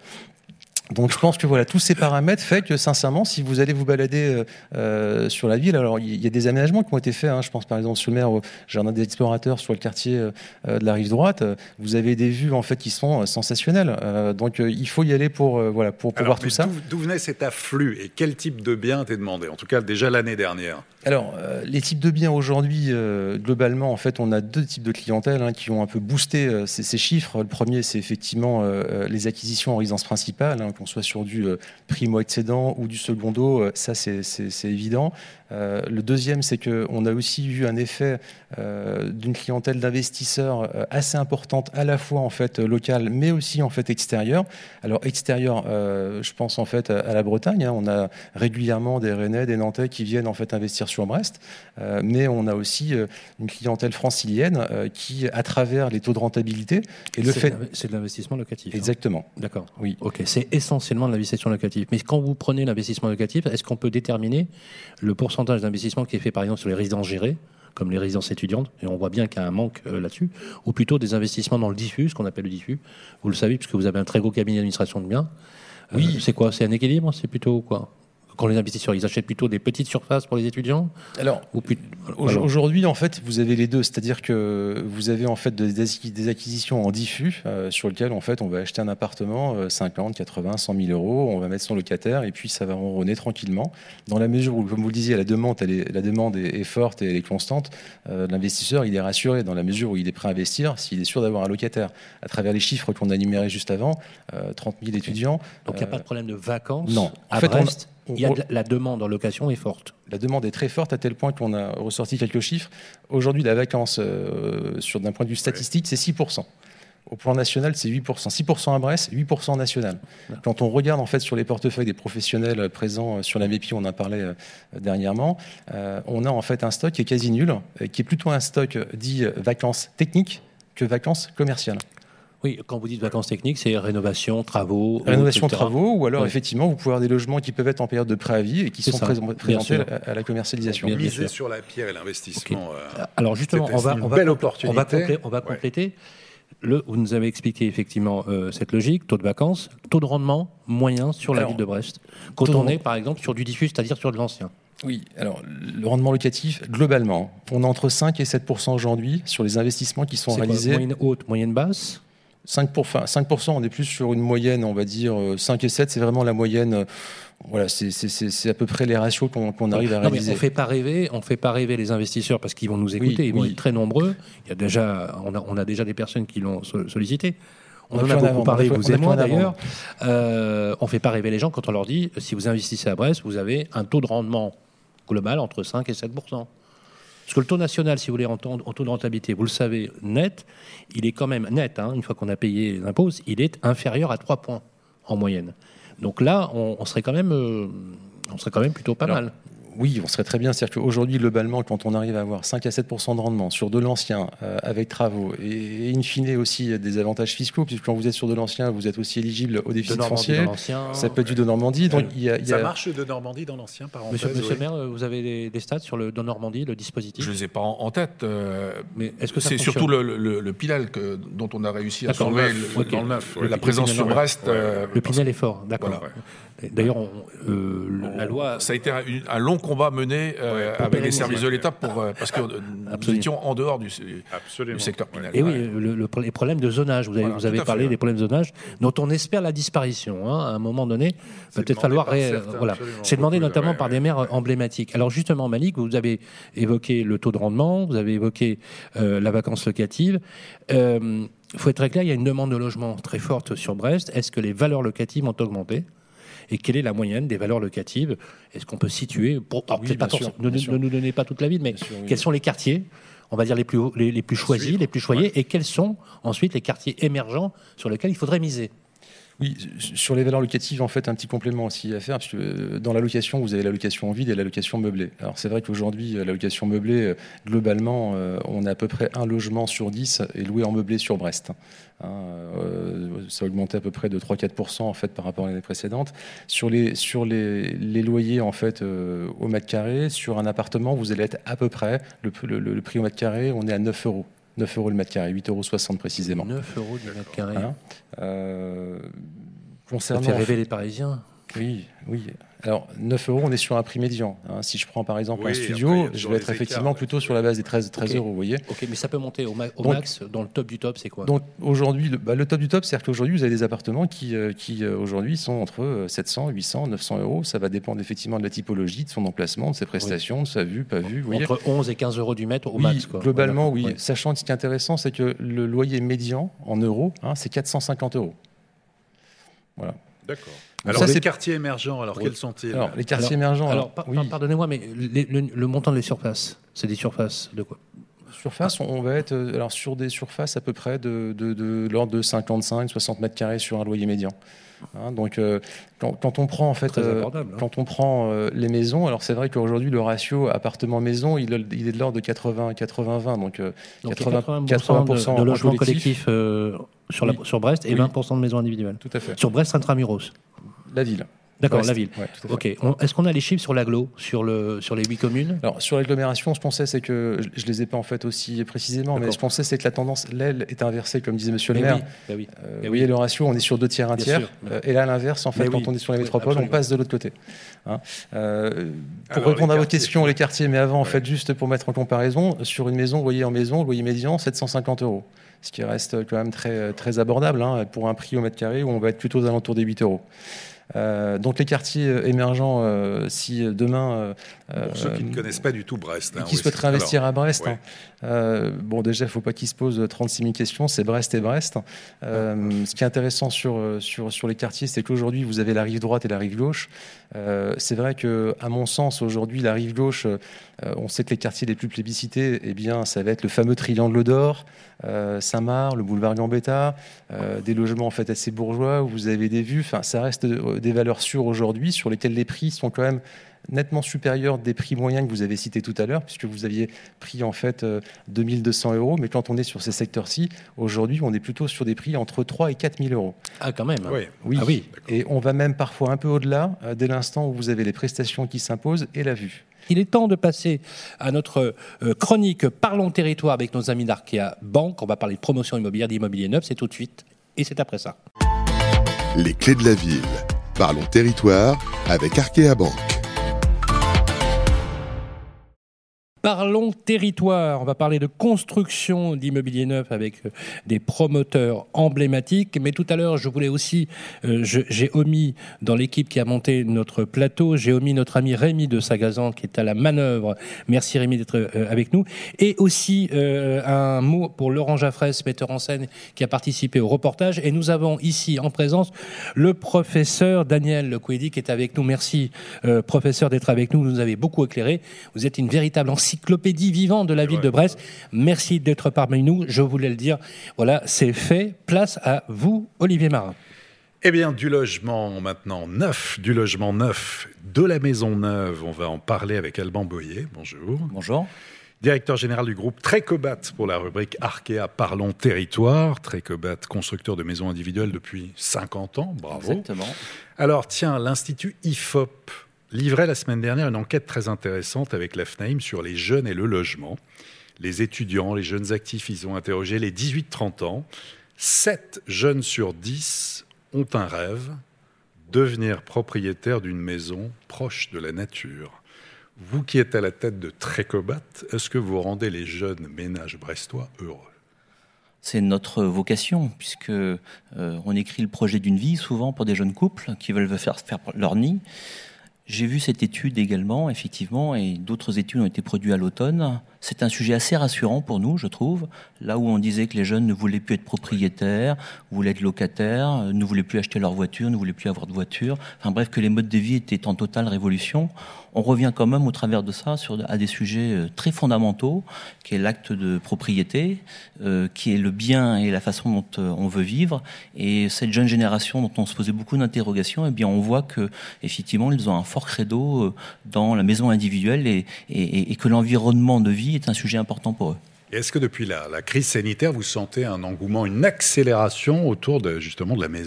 S8: Donc je pense que voilà, tous ces paramètres fait que sincèrement, si vous allez vous balader euh, sur la ville, alors il y a des aménagements qui ont été faits, hein, je pense par exemple sur le maire au jardin des explorateurs, sur le quartier euh, de la rive droite, vous avez des vues en fait qui sont sensationnelles. Euh, donc euh, il faut y aller pour euh, voilà pour, pour alors, voir tout ça.
S3: D'où, d'où venait cet afflux et quel type de biens t'es demandé? En tout cas déjà l'année dernière.
S8: Alors euh, les types de biens aujourd'hui, euh, globalement en fait, on a deux types de clientèle hein, qui ont un peu boosté euh, ces, ces chiffres. Le premier, c'est effectivement euh, les acquisitions en résidence principale. Hein, qu'on soit sur du euh, primo-excédent ou du secondo, euh, ça c'est, c'est, c'est évident. Euh, le deuxième, c'est qu'on a aussi vu un effet euh, d'une clientèle d'investisseurs euh, assez importante, à la fois en fait locale, mais aussi en fait extérieure. Alors extérieur, euh, je pense en fait à, à la Bretagne. Hein, on a régulièrement des Rennais, des Nantais qui viennent en fait investir sur Brest, euh, mais on a aussi euh, une clientèle francilienne euh, qui, à travers les taux de rentabilité et le
S2: c'est
S8: fait,
S2: de c'est de l'investissement locatif.
S8: Exactement.
S2: Hein. D'accord.
S8: Oui.
S2: Ok. C'est essentiellement de l'investissement locatif. Mais quand vous prenez l'investissement locatif, est-ce qu'on peut déterminer le pourcentage d'investissement qui est fait par exemple sur les résidences gérées, comme les résidences étudiantes, et on voit bien qu'il y a un manque euh, là-dessus, ou plutôt des investissements dans le diffus, ce qu'on appelle le diffus. Vous le savez, puisque vous avez un très gros cabinet d'administration de biens.
S8: Oui.
S2: Euh, c'est quoi? C'est un équilibre? C'est plutôt quoi? Quand les investisseurs, ils achètent plutôt des petites surfaces pour les étudiants?
S8: Alors,
S2: ou plus...
S8: aujourd'hui, en fait, vous avez les deux. C'est-à-dire que vous avez en fait des acquisitions en diffus euh, sur lesquelles, en fait, on va acheter un appartement euh, cinquante, quatre-vingts, cent mille euros, on va mettre son locataire et puis ça va ronronner tranquillement. Dans la mesure où, comme vous le disiez, la demande, elle est, la demande est, est forte et elle est constante, euh, l'investisseur, il est rassuré dans la mesure où il est prêt à investir s'il est sûr d'avoir un locataire. À travers les chiffres qu'on a énumérés juste avant, euh, trente mille étudiants.
S2: Donc, il n'y a euh, pas de problème de vacances
S8: non.
S2: à
S8: en fait,
S2: Brest.
S8: On,
S2: Il y a de, la demande en location est forte.
S8: La demande est très forte à tel point qu'on a ressorti quelques chiffres. Aujourd'hui, la vacance, euh, sur, d'un point de vue statistique, c'est six pour cent. Au plan national, c'est huit pour cent. six pour cent à Brest, huit pour cent national. Quand on regarde en fait sur les portefeuilles des professionnels présents sur la M E P I, on en parlait euh, dernièrement, euh, on a en fait un stock qui est quasi nul, euh, qui est plutôt un stock dit euh, vacances techniques que vacances commerciales.
S2: Oui, quand vous dites vacances techniques, c'est rénovation, travaux...
S8: Rénovation, et cetera. Travaux, ou alors, oui. effectivement, vous pouvez avoir des logements qui peuvent être en période de préavis et qui c'est sont pré- présentés à, à la commercialisation.
S3: Bien, Miser sur la pierre et l'investissement.
S2: Okay. Euh, alors justement, on va, on, va
S3: belle
S2: compl- on va, complé- on va compléter. Ouais. Le, vous nous avez expliqué effectivement euh, cette logique, taux de vacances, taux de rendement moyen sur la alors, ville de Brest. Quand on est, par exemple, sur du diffus, c'est-à-dire sur de l'ancien.
S8: Oui, alors le rendement locatif, globalement, on est entre cinq et sept pour cent aujourd'hui sur les investissements qui sont
S2: c'est
S8: réalisés.
S2: Quoi, moyenne haute, moyenne basse?
S8: cinq pour cent, cinq pour cent, on est plus sur une moyenne, on va dire cinq et sept, c'est vraiment la moyenne. Voilà, c'est, c'est, c'est, c'est à peu près les ratios qu'on, qu'on arrive à
S2: non,
S8: réaliser.
S2: Mais on fait pas rêver, on fait pas rêver les investisseurs parce qu'ils vont nous écouter,
S8: oui,
S2: ils vont
S8: oui.
S2: être très nombreux. Il y a déjà, on a, on a déjà des personnes qui l'ont sollicité. On, on en a beaucoup
S8: avant,
S2: parlé,
S8: on a
S2: vous et moi d'ailleurs.
S8: Euh,
S2: on fait pas rêver les gens quand on leur dit si vous investissez à Brest, vous avez un taux de rendement global entre cinq et sept pour cent. Parce que le taux national, si vous voulez, en taux, en taux de rentabilité, vous le savez, net, il est quand même net, hein, une fois qu'on a payé les impôts, il est inférieur à trois points en moyenne. Donc là, on, on serait quand même, euh, on serait quand même plutôt pas
S8: Alors,
S2: mal.
S8: Oui, on serait très bien. C'est-à-dire qu'aujourd'hui, globalement, quand on arrive à avoir cinq à sept pour cent de rendement sur de l'ancien, euh, avec travaux, et, et in fine aussi des avantages fiscaux, puisque quand vous êtes sur de l'ancien, vous êtes aussi éligible au déficit foncier. Ça peut être du de Normandie. Donc, il y a, il y a...
S3: Ça marche de Normandie dans l'ancien, parenthèse.
S2: Monsieur, monsieur
S3: oui.
S2: le maire, vous avez des, des stats sur le de Normandie, le dispositif?
S4: Je ne les ai pas en, en tête. Euh,
S2: mais est-ce que ça
S4: c'est
S2: fonctionne?
S4: surtout le, le, le Pinel que, dont on a réussi à sauver le,
S3: okay. dans le neuf,
S4: la
S3: ouais.
S4: présence sur Brest.
S3: Ouais,
S4: euh,
S2: le Pinel est fort, d'accord.
S4: Voilà,
S2: ouais. D'ailleurs, on, euh, on, la loi...
S4: Ça a été un, un long combat mené euh, ouais, avec les services de l'État pour, euh, parce que euh, nous étions en dehors du, du secteur Pinel.
S2: Et ouais. oui, le, le, les problèmes de zonage. Vous avez, voilà, vous avez parlé fait, des problèmes de zonage dont on espère la disparition. Hein, à un moment donné, il va peut-être falloir... Ré... Certains, voilà. C'est demandé notamment ouais, par ouais. des maires emblématiques. Alors justement, Malik, vous avez évoqué le taux de rendement, vous avez évoqué euh, la vacance locative. Il euh, faut être très clair, il y a une demande de logement très forte sur Brest. Est-ce que les valeurs locatives ont augmenté ? Et quelle est la moyenne des valeurs locatives? Est-ce qu'on peut situer, pour, alors, oui, pas sûr, ne, ne nous donnez pas toute la ville, mais sûr, oui. quels sont les quartiers, on va dire les plus, les, les plus choisis, suivre. les plus choyés, ouais. et quels sont ensuite les quartiers émergents sur lesquels il faudrait miser?
S8: Oui, sur les valeurs locatives, en fait, un petit complément aussi à faire, parce que dans la location, vous avez la location en vide et la location meublée. Alors c'est vrai qu'aujourd'hui, la location meublée, globalement, on a à peu près un logement sur dix est loué en meublé sur Brest. Hein, euh, ça a augmenté à peu près de trois à quatre pour cent en fait par rapport à l'année précédente. Sur les sur les, les loyers en fait euh, au mètre carré, sur un appartement, vous allez être à peu près le, le, le prix au mètre carré, on est à neuf euros. neuf euros le mètre carré, huit euros soixante précisément.
S2: neuf euros le mètre carré.
S8: Hein euh,
S2: concernant... Ça fait rêver les Parisiens.
S8: Oui, oui. Alors, neuf euros, on est sur un prix médian. Hein. Si je prends par exemple oui, un studio, après, je vais être effectivement écarts, plutôt ouais. sur la base des treize, treize okay. euros, vous voyez.
S2: Ok, mais ça peut monter au, ma- au donc, max, dans le top du top, c'est quoi?
S8: Donc aujourd'hui, le, bah, le top du top, c'est-à-dire qu'aujourd'hui, vous avez des appartements qui, euh, qui euh, aujourd'hui, sont entre sept cents, huit cents, neuf cents euros. Ça va dépendre effectivement de la typologie, de son emplacement, de ses prestations, oui. de sa vue, pas vue.
S2: Entre voyez. onze et quinze euros du mètre au
S8: oui,
S2: max, quoi.
S8: Globalement,
S2: voilà.
S8: oui. oui. Sachant que ce qui est intéressant, c'est que le loyer médian en euros, hein, c'est quatre cent cinquante euros. Voilà.
S3: D'accord. Alors, ça, les c'est... quartiers émergents, alors oui. quels sont-ils?
S8: Alors, les quartiers
S2: alors,
S8: émergents.
S2: Alors, alors oui. pardonnez-moi, mais les, le, le montant des surfaces, c'est des surfaces de quoi?
S8: Surface, on va être alors, sur des surfaces à peu près de, de, de, de l'ordre de cinquante-cinq, soixante mètres carrés sur un loyer médian. Hein, donc, euh, quand, quand on prend en fait, euh, hein. quand on prend euh, les maisons, alors c'est vrai qu'aujourd'hui le ratio appartement-maison, il, il est de l'ordre de quatre-vingts vingt, donc, euh,
S2: donc quatre-vingts pour cent de, de logements collectifs euh, sur, la, oui. sur Brest et oui. vingt pour cent de maisons individuelles.
S8: Tout à fait.
S2: Sur Brest intramuros.
S8: La ville.
S2: D'accord, Brest. La ville.
S8: Ouais,
S2: ok. On, est-ce qu'on a les chiffres sur l'agglo, sur, le, sur les huit communes?
S8: Alors, sur l'agglomération, je pensais c'est que, je ne les ai pas en fait aussi précisément, D'accord. mais je pensais c'est que la tendance, l'aile est inversée, comme disait monsieur le maire.
S2: Oui, bah oui.
S8: Euh, vous oui. voyez le ratio, on est sur deux tiers, un tiers. Euh, et là, à l'inverse, en fait, mais quand oui. on est sur les métropoles, oui, on passe de l'autre côté. Hein euh, pour Alors, répondre à vos questions, les quartiers, mais avant, en ouais. fait, juste pour mettre en comparaison, sur une maison, loyer en maison, loyer médian, sept cent cinquante euros. Ce qui reste quand même très, très abordable hein, pour un prix au mètre carré où on va être plutôt aux alentours des huit euros. Euh, donc les quartiers émergents, euh, si demain...
S3: Euh, Pour ceux qui ne connaissent pas du tout Brest.
S8: Hein, qui oui, souhaiteraient investir alors, à Brest, ouais. hein, euh, bon déjà il ne faut pas qu'ils se posent trente-six mille questions, c'est Brest et Brest. Euh, ce qui est intéressant sur, sur, sur les quartiers, c'est qu'aujourd'hui vous avez la rive droite et la rive gauche. Euh, c'est vrai qu'à mon sens, aujourd'hui, la rive gauche, euh, on sait que les quartiers les plus plébiscités, eh bien, ça va être le fameux triangle d'or, euh, Saint-Marc, le boulevard Gambetta, euh, des logements en fait assez bourgeois où vous avez des vues. Enfin, ça reste des valeurs sûres aujourd'hui sur lesquelles les prix sont quand même nettement supérieurs des prix moyens que vous avez cités tout à l'heure, puisque vous aviez pris en fait euh, deux mille deux cents euros, mais quand on est sur ces secteurs-ci, aujourd'hui, on est plutôt sur des prix entre trois et quatre mille euros.
S2: Ah, quand même.
S3: Oui.
S8: Oui.
S2: Ah, oui.
S8: Et on va même parfois un peu au-delà, euh, dès l'instant où vous avez les prestations qui s'imposent et la vue.
S2: Il est temps de passer à notre euh, chronique Parlons territoire avec nos amis d'Arkea Banque. On va parler de promotion immobilière, d'immobilier neuf, c'est tout de suite, et c'est après ça.
S1: Les clés de la ville. Parlons territoire avec Arkea Banque.
S2: Parlons territoire. On va parler de construction d'immobilier neuf avec des promoteurs emblématiques. Mais tout à l'heure, je voulais aussi, euh, je, j'ai omis dans l'équipe qui a monté notre plateau, j'ai omis notre ami Rémi de Sagazan qui est à la manœuvre. Merci Rémi d'être euh, avec nous. Et aussi euh, un mot pour Laurent Jaffresse, metteur en scène, qui a participé au reportage. Et nous avons ici en présence le professeur Daniel Couedy qui est avec nous. Merci euh, professeur d'être avec nous. Vous nous avez beaucoup éclairé. Vous êtes une véritable encyclopédie vivante de la ville de Brest. Merci d'être parmi nous. Je voulais le dire. Voilà, c'est fait. Place à vous, Olivier Marin.
S3: Eh bien, du logement maintenant neuf, du logement neuf, de la maison neuve. On va en parler avec Alban Boyer. Bonjour.
S9: Bonjour.
S3: Directeur général du groupe Trécobat pour la rubrique Arkea Parlons Territoire. Trécobat, constructeur de maisons individuelles depuis cinquante ans. Bravo.
S9: Exactement.
S3: Alors, tiens, l'Institut I F O P livrait la semaine dernière une enquête très intéressante avec la F N A I M sur les jeunes et le logement. Les étudiants, les jeunes actifs, ils ont interrogé les dix-huit trente ans. sept jeunes sur dix ont un rêve, devenir propriétaire d'une maison proche de la nature. Vous qui êtes à la tête de Trécobat, est-ce que vous rendez les jeunes ménages brestois heureux ?
S9: C'est notre vocation, puisque euh, on écrit le projet d'une vie, souvent pour des jeunes couples qui veulent faire, faire leur nid. J'ai vu cette étude également, effectivement, et d'autres études ont été produites à l'automne. C'est un sujet assez rassurant pour nous, je trouve. Là où on disait que les jeunes ne voulaient plus être propriétaires, voulaient être locataires, ne voulaient plus acheter leur voiture, ne voulaient plus avoir de voiture. Enfin bref, que les modes de vie étaient en totale révolution. On revient quand même au travers de ça sur, à des sujets très fondamentaux, qui est l'acte de propriété, euh, qui est le bien et la façon dont euh, on veut vivre. Et cette jeune génération dont on se posait beaucoup d'interrogations, eh bien on voit que effectivement ils ont un fort credo euh, dans la maison individuelle et, et, et que l'environnement de vie est un sujet important pour eux.
S3: Et est-ce que depuis la, la crise sanitaire, vous sentez un engouement, une accélération autour de, justement de la maison ?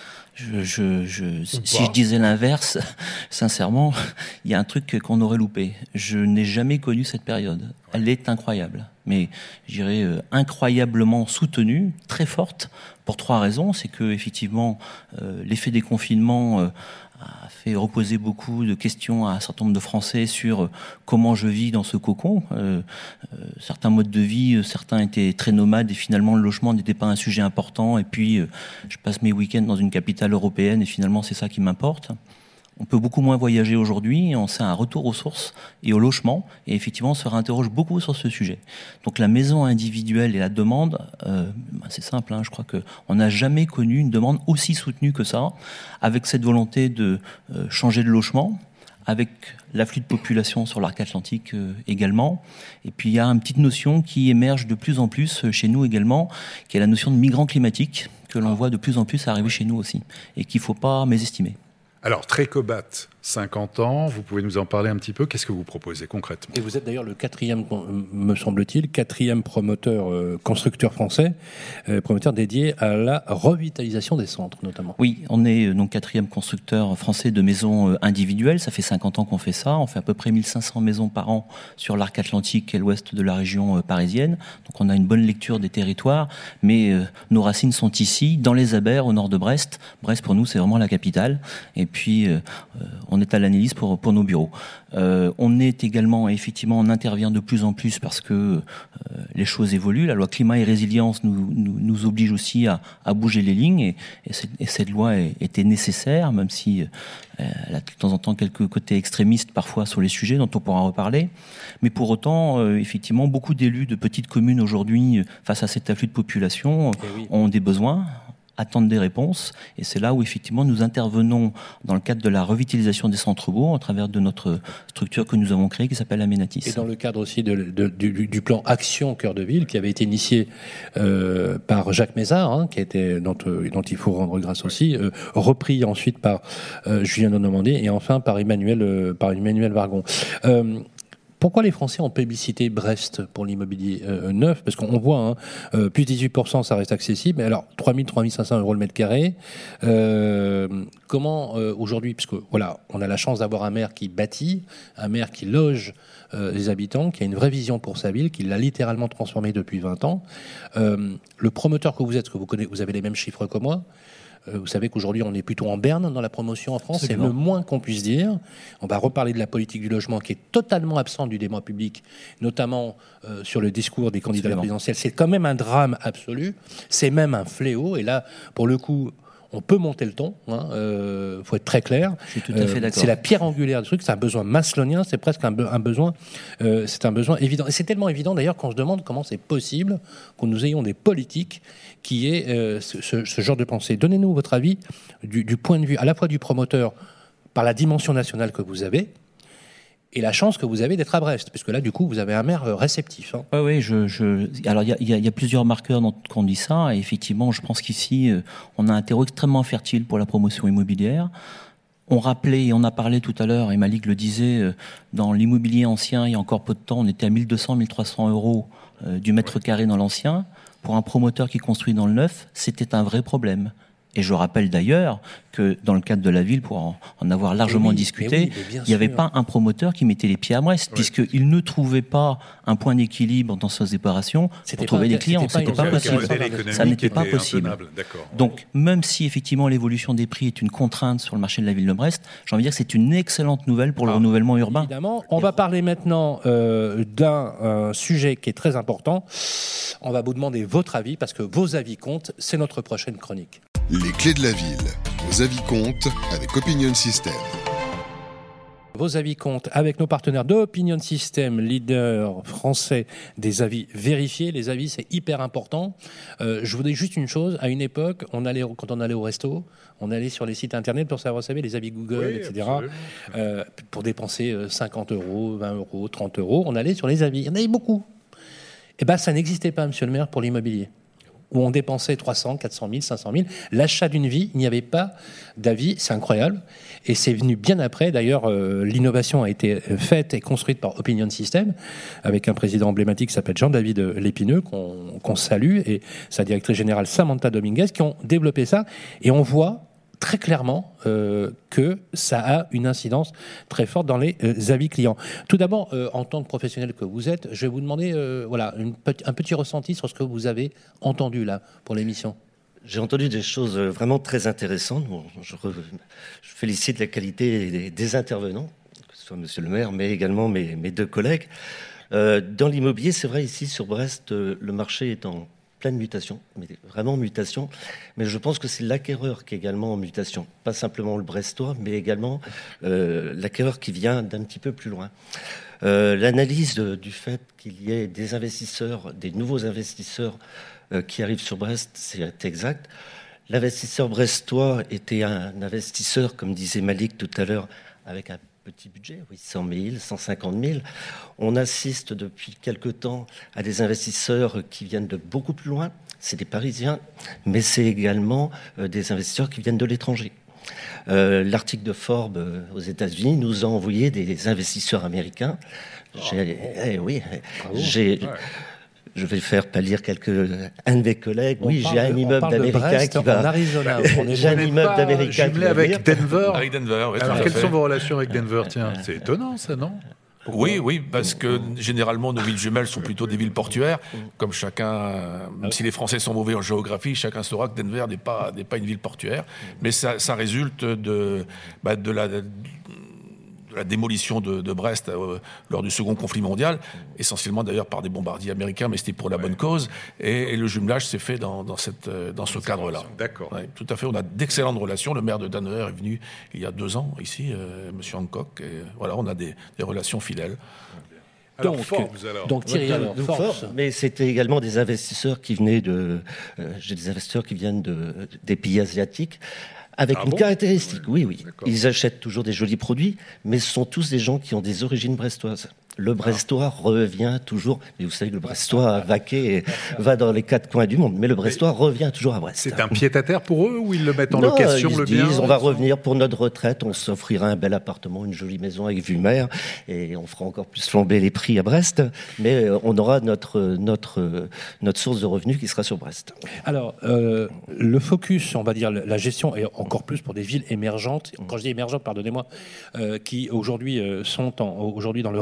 S9: Je, je, je, si, si je disais l'inverse, sincèrement, il y a un truc qu'on aurait loupé. Je n'ai jamais connu cette période. Elle est incroyable, mais je dirais euh, incroyablement soutenue, très forte, pour trois raisons. C'est que effectivement, euh, l'effet des confinements euh, a fait reposer beaucoup de questions à un certain nombre de Français sur euh, comment je vis dans ce cocon. Euh, euh, certains modes de vie, euh, certains étaient très nomades et finalement le logement n'était pas un sujet important. Et puis, euh, je passe mes week-ends dans une capitale européenne et finalement c'est ça qui m'importe. On peut beaucoup moins voyager aujourd'hui, on sait un retour aux sources et au logement, et effectivement on se réinterroge beaucoup sur ce sujet. Donc la maison individuelle et la demande, euh, ben c'est simple, hein, je crois qu'on n'a jamais connu une demande aussi soutenue que ça, avec cette volonté de euh, changer de logement, avec l'afflux de population sur l'arc atlantique euh, également. Et puis il y a une petite notion qui émerge de plus en plus chez nous également, qui est la notion de migrants climatiques, que l'on voit de plus en plus arriver chez nous aussi, et qu'il ne faut pas mésestimer.
S3: Alors, Trécobat, cinquante ans, vous pouvez nous en parler un petit peu. Qu'est-ce que vous proposez concrètement ?
S2: Et vous êtes d'ailleurs le quatrième, me semble-t-il, quatrième promoteur, euh, constructeur français, euh, promoteur dédié à la revitalisation des centres, notamment.
S9: Oui, on est donc quatrième constructeur français de maisons individuelles. Ça fait cinquante ans qu'on fait ça. On fait à peu près mille cinq cents maisons par an sur l'arc atlantique et l'ouest de la région parisienne. Donc on a une bonne lecture des territoires, mais euh, nos racines sont ici, dans les Abers, au nord de Brest. Brest, pour nous, c'est vraiment la capitale. Et puis, euh, on est à l'analyse pour, pour nos bureaux. Euh, on est également, effectivement, on intervient de plus en plus parce que euh, les choses évoluent. La loi climat et résilience nous, nous, nous oblige aussi à, à bouger les lignes et, et, cette, et cette loi est, était nécessaire, même si euh, elle a de temps en temps quelques côtés extrémistes parfois sur les sujets dont on pourra reparler. Mais pour autant, euh, effectivement, beaucoup d'élus de petites communes aujourd'hui, face à cet afflux de population, oui. ont des besoins, attendent des réponses, et c'est là où effectivement nous intervenons dans le cadre de la revitalisation des centres-bourgs à travers de notre structure que nous avons créée qui s'appelle Aménatis.
S2: Et dans le cadre aussi de, de, du, du plan Action Cœur de Ville qui avait été initié euh, par Jacques Mézard, hein, qui a été, dont, dont il faut rendre grâce aussi, euh, repris ensuite par euh, Julien Denormandie et enfin par Emmanuel, euh, par Emmanuel Vargon. Euh, Pourquoi les Français ont plébiscité Brest pour l'immobilier euh, neuf ? Parce qu'on voit, hein, euh, plus dix-huit pour cent, ça reste accessible. Mais alors, trois mille, trois mille cinq cents euros le mètre carré. Euh, comment euh, aujourd'hui, puisque voilà, on a la chance d'avoir un maire qui bâtit, un maire qui loge euh, les habitants, qui a une vraie vision pour sa ville, qui l'a littéralement transformée depuis vingt ans. Euh, le promoteur que vous êtes, que vous connaissez, vous avez les mêmes chiffres que moi. Euh, vous savez qu'aujourd'hui, on est plutôt en berne dans la promotion en France. C'est le moins qu'on puisse dire. On va reparler de la politique du logement qui est totalement absente du débat public, notamment euh, sur le discours des candidats à la présidentielle. C'est quand même un drame absolu. C'est même un fléau. Et là, pour le coup, on peut monter le ton, il hein, euh, faut être très clair.
S9: Je suis tout à fait d'accord.
S2: C'est la pierre angulaire du truc, c'est un besoin maslonien, c'est presque un, be- un besoin, euh, c'est un besoin évident. Et c'est tellement évident d'ailleurs qu'on se demande comment c'est possible que nous ayons des politiques qui aient euh, ce, ce, ce genre de pensée. Donnez-nous votre avis du, du point de vue à la fois du promoteur par la dimension nationale que vous avez, et la chance que vous avez d'être à Brest, puisque là, du coup, vous avez un maire réceptif. Hein.
S9: Oui, oui. Je, je... Alors, il y a, y, a, y a plusieurs marqueurs dans, quand on dit ça. Et effectivement, je pense qu'ici, euh, on a un terreau extrêmement fertile pour la promotion immobilière. On rappelait, et on a parlé tout à l'heure, et Malik le disait, euh, dans l'immobilier ancien, il y a encore peu de temps, on était à mille deux cents, mille trois cents euros euh, du mètre carré dans l'ancien. Pour un promoteur qui construit dans le neuf, c'était un vrai problème. Et je rappelle d'ailleurs que dans le cadre de la ville, pour en, en avoir largement oui, discuté, oui, il n'y avait pas un promoteur qui mettait les pieds à Brest, oui. puisqu'il ne trouvait pas un point d'équilibre dans sa séparation pour trouver des clients. C'était pas possible. Ça n'était pas possible. Donc, même si effectivement l'évolution des prix est une contrainte sur le marché de la ville de Brest, j'ai envie de dire que c'est une excellente nouvelle pour le ah, renouvellement urbain.
S2: Évidemment. On va parler maintenant euh, d'un euh, sujet qui est très important. On va vous demander votre avis, parce que vos avis comptent. C'est notre prochaine chronique.
S1: Les clés de la ville. Vos avis comptent avec Opinion System.
S2: Vos avis comptent avec nos partenaires de Opinion System, leader français des avis vérifiés. Les avis, c'est hyper important. Euh, je vous dis juste une chose. À une époque, on allait, quand on allait au resto, on allait sur les sites internet pour savoir, vous savez, les avis Google, oui, et cetera. Euh, pour dépenser cinquante euros, vingt euros, trente euros, on allait sur les avis. Il y en avait beaucoup. Eh bien, ça n'existait pas, monsieur le maire, pour l'immobilier, où on dépensait trois cents, quatre cent mille, cinq cent mille. L'achat d'une vie, il n'y avait pas d'avis, c'est incroyable. Et c'est venu bien après. D'ailleurs, euh, l'innovation a été faite et construite par Opinion System, avec un président emblématique qui s'appelle Jean-David Lépineux, qu'on, qu'on salue, et sa directrice générale Samantha Dominguez, qui ont développé ça. Et on voit très clairement euh, que ça a une incidence très forte dans les euh, avis clients. Tout d'abord, euh, en tant que professionnel que vous êtes, je vais vous demander euh, voilà, une petit, un petit ressenti sur ce que vous avez entendu là pour l'émission.
S10: J'ai entendu des choses vraiment très intéressantes. Bon, je, re, je félicite la qualité des, des intervenants, que ce soit monsieur le maire, mais également mes, mes deux collègues. Euh, dans l'immobilier, c'est vrai, ici sur Brest, euh, le marché est en pleine mutation, mais vraiment mutation. Mais je pense que c'est l'acquéreur qui est également en mutation. Pas simplement le Brestois, mais également euh, l'acquéreur qui vient d'un petit peu plus loin. Euh, l'analyse de, du fait qu'il y ait des investisseurs, des nouveaux investisseurs euh, qui arrivent sur Brest, c'est exact. L'investisseur brestois était un investisseur, comme disait Malik tout à l'heure, avec un petit budget, oui, cent mille, cent cinquante mille. On assiste depuis quelque temps à des investisseurs qui viennent de beaucoup plus loin. C'est des Parisiens, mais c'est également euh, des investisseurs qui viennent de l'étranger. Euh, l'article de Forbes euh, aux États-Unis nous a envoyé des investisseurs américains. J'ai, eh, oui, j'ai... Ouais. Je vais faire pâlir quelques un de mes collègues. On oui, j'ai un immeuble d'Américain qui va.
S2: En Arizona, on
S10: j'ai un immeuble d'Américain
S3: qui va avec Denver.
S4: Avec Denver. Oui,
S3: alors, quelles sont vos relations avec Denver ? Tiens, c'est étonnant, ça, non ?
S4: Pourquoi ? Oui, oui, parce que généralement nos villes jumelles sont plutôt des villes portuaires. Comme chacun, même si les Français sont mauvais en géographie, chacun saura que Denver n'est pas n'est pas une ville portuaire. Mais ça, ça résulte de bah, de la de la démolition de, de Brest euh, lors du second conflit mondial, essentiellement d'ailleurs par des bombardiers américains, mais c'était pour la ouais. bonne cause. Et, et le jumelage s'est fait dans, dans, cette, dans ce cadre-là.
S3: D'accord.
S4: Ouais, tout à fait. On a d'excellentes relations. Le maire de Danner est venu il y a deux ans ici, euh, Monsieur Hancock. Et voilà, on a des, des relations fidèles.
S3: Alors,
S2: donc,
S3: Forbes, alors.
S2: donc Thierry, alors,
S10: donc, Forbes, mais c'était également des investisseurs qui venaient de, euh, j'ai des investisseurs qui viennent de, des pays asiatiques. Avec ah une bon caractéristique, oui, oui. D'accord. Ils achètent toujours des jolis produits, mais ce sont tous des gens qui ont des origines brestoises. Le Brestois ah. revient toujours, mais vous savez que le Brestois a vaqué et va dans les quatre coins du monde, mais le Brestois mais revient toujours à Brest.
S3: C'est un pied-à-terre pour eux ou ils le mettent en
S10: non,
S3: location
S10: ils
S3: le
S10: disent,
S3: bien
S10: on va revenir pour notre retraite, on s'offrira un bel appartement, une jolie maison avec vue mer, et on fera encore plus flamber les prix à Brest, mais on aura notre, notre, notre source de revenus qui sera sur Brest.
S2: Alors, euh, le focus, on va dire, la gestion, et encore plus pour des villes émergentes, quand je dis émergentes, pardonnez-moi, euh, qui aujourd'hui euh, sont en, aujourd'hui dans le ranking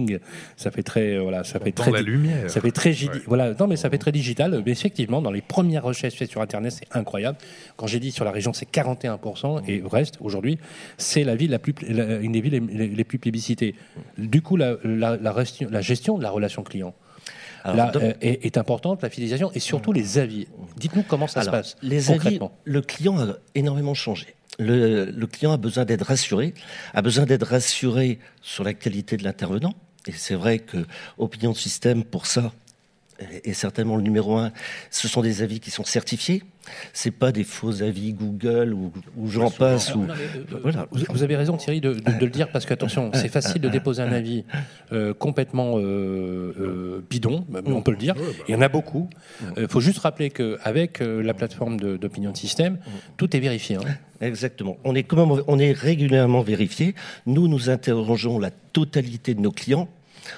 S2: bling, ça fait très voilà, ça fait
S3: dans
S2: très
S3: la lumière.
S2: Ça fait très gidi-
S3: Ouais.
S2: voilà, non mais ça fait très digital. Mais effectivement, dans les premières recherches faites sur Internet, c'est incroyable. Quand j'ai dit sur la région, c'est quarante et un pour cent et Brest aujourd'hui, c'est la ville la plus, la- une des villes les, les- les plus plébiscitées. Du coup, la, la, la, resti- la gestion de la relation client.
S10: Alors,
S2: Là,
S10: dans-
S2: euh, est, est importante, la fidélisation et surtout les avis. Dites-nous comment ça
S10: Alors,
S2: se passe
S10: les avis,
S2: concrètement.
S10: le client a énormément changé. Le, le client a besoin d'être rassuré, a besoin d'être rassuré sur la qualité de l'intervenant. Et c'est vrai que Opinion System, pour ça, est certainement le numéro un. Ce sont des avis qui sont certifiés. C'est pas des faux avis Google ou, ou j'en passe.
S2: Alors,
S10: Ou...
S2: non, mais, euh,
S10: Voilà.
S2: vous, vous avez raison Thierry de, de- de le dire parce que attention, c'est facile de déposer un avis euh, complètement euh, euh, bidon, mais on peut le dire. Il y en a beaucoup. Il faut juste rappeler qu'avec euh, la plateforme de- d'Opinion System, tout est vérifié. Hein.
S10: Exactement. On est, quand même, on est régulièrement vérifié. Nous, nous interrogeons la totalité de nos clients.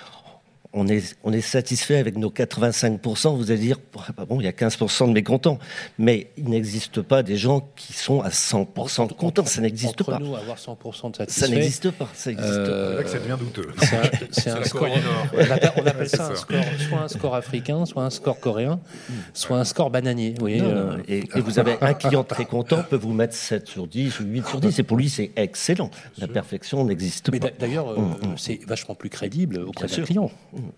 S10: On est, on est satisfait avec nos quatre-vingt-cinq pour cent. Vous allez dire, bon, il y a quinze pour cent de mécontents. Mais il n'existe pas des gens qui sont à cent pour cent contents. Ça n'existe
S2: Entre
S10: pas.
S2: nous, avoir cent pour cent de satisfait.
S10: Ça n'existe pas. Ça n'existe
S2: Euh,
S3: C'est là que ça devient douteux.
S2: C'est un, c'est un
S4: la
S2: score.
S4: Corée du Nord.
S2: On appelle, on appelle
S3: C'est
S2: ça un
S3: ça.
S2: score, soit un score africain, soit un score coréen, soit un score bananier. Vous voyez,
S10: Non,
S2: euh,
S10: non, et, et vous avez un client très content, peut vous mettre sept sur dix ou huit sur dix. Et pour lui, c'est excellent. La perfection n'existe
S2: mais
S10: pas.
S2: d'a- d'ailleurs, euh,
S10: Mmh, mmh.
S2: c'est vachement plus crédible auprès
S10: Bien
S2: d'un
S10: sûr.
S2: client.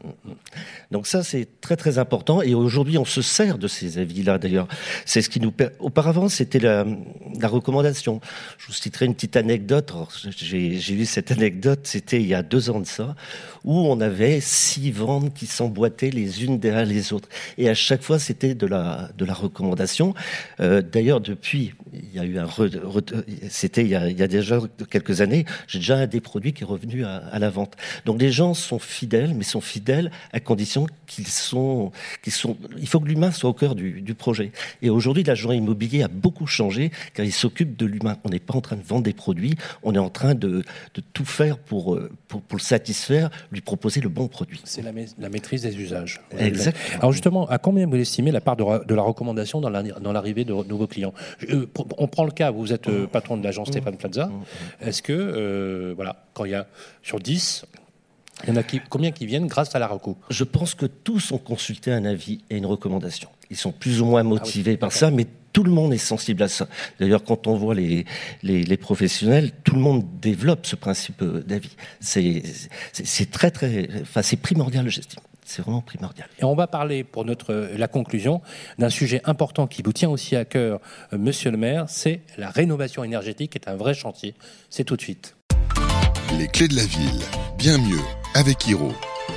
S10: Donc ça, c'est très très important. Et aujourd'hui, on se sert de ces avis-là, d'ailleurs. C'est ce qui nous... per- Auparavant, c'était la, la recommandation. Je vous citerai une petite anecdote. Alors, j'ai, j'ai eu cette anecdote, c'était il y a deux ans de ça, où on avait six ventes qui s'emboîtaient les unes derrière les autres. Et à chaque fois, c'était de la, de la recommandation. Euh, d'ailleurs, depuis, il y a eu un... Re, re- c'était il y, a, il y a déjà quelques années, j'ai déjà un des produits qui est revenu à, à la vente. Donc les gens sont fidèles, mais sont fidèles à condition qu'ils sont... Qu'ils sont il faut que l'humain soit au cœur du, du projet. Et aujourd'hui, l'agent immobilier a beaucoup changé, car il s'occupe de l'humain. On n'est pas en train de vendre des produits, on est en train de, de tout faire pour, pour, pour le satisfaire, lui proposer le bon produit.
S2: C'est la, ma- la maîtrise des usages.
S10: Exactement.
S2: Alors justement, à combien vous estimez la part de, ra- de la recommandation dans, la- dans l'arrivée de nouveaux clients? Euh, pour- On prend le cas, vous êtes euh, patron de l'agence Stéphane Plaza. Est-ce que, euh, voilà, quand il y a sur dix, il y en a qui, combien qui viennent grâce à la reco?
S10: Je pense que tous ont consulté un avis et une recommandation. Ils sont plus ou moins motivés
S2: Ah oui,
S10: par
S2: d'accord.
S10: ça, mais tout le monde est sensible à ça. D'ailleurs, quand on voit les, les, les professionnels, tout le monde développe ce principe d'avis. C'est, c'est, c'est très, très... Enfin, c'est primordial, j'estime. C'est vraiment primordial.
S2: Et on va parler, pour notre, la conclusion, d'un sujet important qui vous tient aussi à cœur, euh, monsieur le maire, c'est la rénovation énergétique, qui est un vrai chantier. C'est tout de suite.
S1: Les clés de la ville, bien mieux avec Hiro.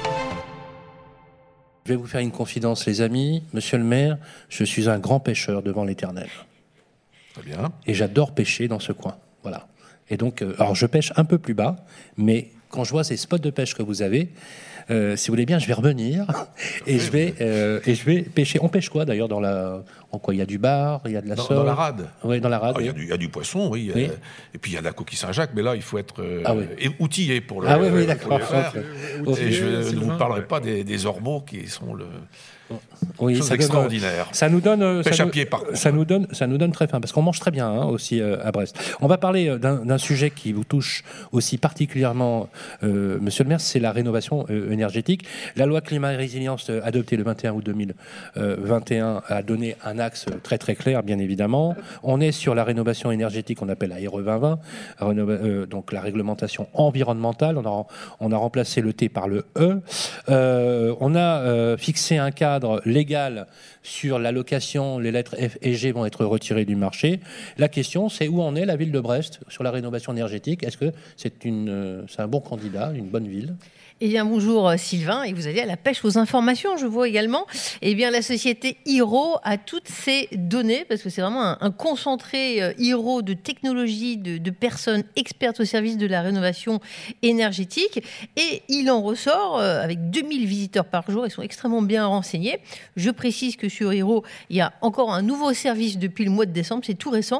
S2: Je vais vous faire une confidence, les amis. Monsieur le maire, je suis un grand pêcheur devant l'Éternel.
S4: Très bien.
S2: Et j'adore pêcher dans ce coin. Voilà. Et donc, euh, alors je pêche un peu plus bas, mais quand je vois ces spots de pêche que vous avez, euh, si vous voulez bien, je vais revenir et je vais euh, et je vais pêcher. On pêche quoi d'ailleurs dans la en quoi? Il y a du bar, il y a de la
S4: Dans,
S2: sole.
S4: dans la rade.
S2: Oui, dans la rade.
S4: Ah, il, y a
S2: oui.
S4: du, il y a du poisson, oui.
S2: Oui.
S4: euh, et puis il y a de la coquille Saint-Jacques, mais là, il faut être euh,
S2: Ah oui.
S4: et- outillé pour le,
S2: Ah oui, oui,
S4: pour
S2: d'accord.
S4: le faire.
S2: Ok.
S4: Et je ne
S3: Sylvain,
S4: vous parlerai
S3: ouais.
S4: pas des, des ormeaux qui sont le
S2: Oui,
S4: chose
S2: ça donne,
S4: extraordinaire.
S2: Ça nous donne, euh,
S4: Pêche
S2: ça
S4: à
S2: nous,
S4: pied, par contre.
S2: ça nous donne, ça nous donne très faim parce qu'on mange très bien hein, aussi euh, à Brest. On va parler euh, d'un, d'un sujet qui vous touche aussi particulièrement, euh, Monsieur le maire, c'est la rénovation euh, énergétique. La loi climat et résilience euh, adoptée le vingt et un août deux mille vingt et un a donné un axe très très clair, bien évidemment. On est sur la rénovation énergétique, on appelle la R E vingt vingt, rénova- euh, donc la réglementation environnementale. On a, on a remplacé le T par le E. Euh, on a euh, fixé un cadre légal sur la location, les lettres F et G vont être retirées du marché. La question, c'est où en est la ville de Brest sur la rénovation énergétique? Est-ce que c'est, une, euh, c'est un bon candidat, une bonne ville?
S5: Eh bien, bonjour euh, Sylvain, et vous allez à la pêche aux informations, je vois également. Eh bien, la société Hiro a toutes ces données, parce que c'est vraiment un, un concentré euh, Hiro de technologie, de, de personnes expertes au service de la rénovation énergétique. Et il en ressort, euh, avec deux mille visiteurs par jour, ils sont extrêmement bien renseignés. Je précise que sur Hiro, il y a encore un nouveau service depuis le mois de décembre, c'est tout récent,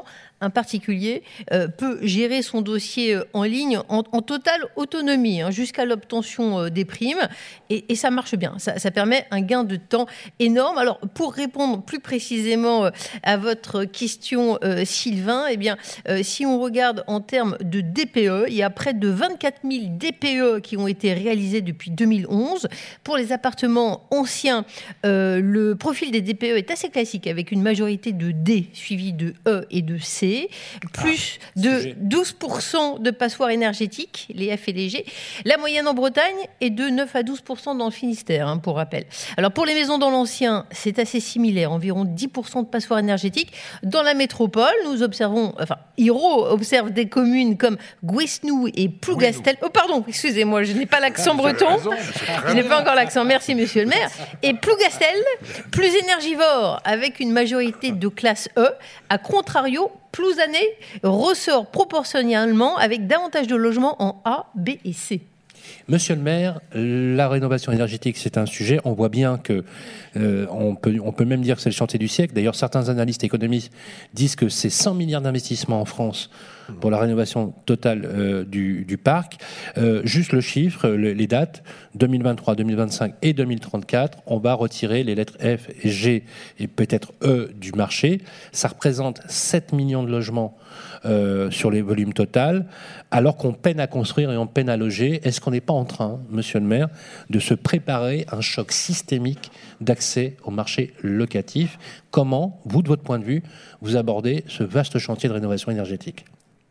S5: un particulier euh, peut gérer son dossier en ligne en, en totale autonomie, hein, jusqu'à l'obtention euh, des primes. Et, et ça marche bien. Ça, ça permet un gain de temps énorme. Alors, pour répondre plus précisément euh, à votre question, euh, Sylvain, eh bien, euh, si on regarde en termes de D P E, il y a près de vingt-quatre mille D P E qui ont été réalisés depuis deux mille onze. Pour les appartements anciens, euh, le profil des D P E est assez classique, avec une majorité de D suivie de E et de C, plus ah, de sujet. douze pour cent de passoires énergétiques, les F et les G. La moyenne en Bretagne est de neuf à douze pour cent dans le Finistère, hein, pour rappel. Alors pour les maisons dans l'ancien, c'est assez similaire, environ dix pour cent de passoires énergétiques. Dans la métropole, nous observons, enfin, Hiro observe des communes comme Guesnou et Plougastel. Oh pardon, excusez-moi, je n'ai pas l'accent ah, breton. Raison, je n'ai pas encore l'accent, merci monsieur le maire. Et Plougastel, plus énergivore, avec une majorité de classe E. À contrario, Plouzané ressort proportionnellement avec davantage de logements en A, B et C.
S2: Monsieur le maire, la rénovation énergétique, c'est un sujet. On voit bien que euh, on peut, on peut même dire que c'est le chantier du siècle. D'ailleurs, certains analystes économistes disent que c'est cent milliards d'investissements en France pour la rénovation totale euh, du, du parc. Euh, juste le chiffre, le, les dates, deux mille vingt-trois, deux mille vingt-cinq et deux mille trente-quatre, on va retirer les lettres F, G et peut-être E du marché. Ça représente sept millions de logements euh, sur les volumes total, alors qu'on peine à construire et on peine à loger. Est-ce qu'on n'est pas en train, monsieur le maire, de se préparer à un choc systémique d'accès au marché locatif? Comment, vous, de votre point de vue, vous abordez ce vaste chantier de rénovation énergétique?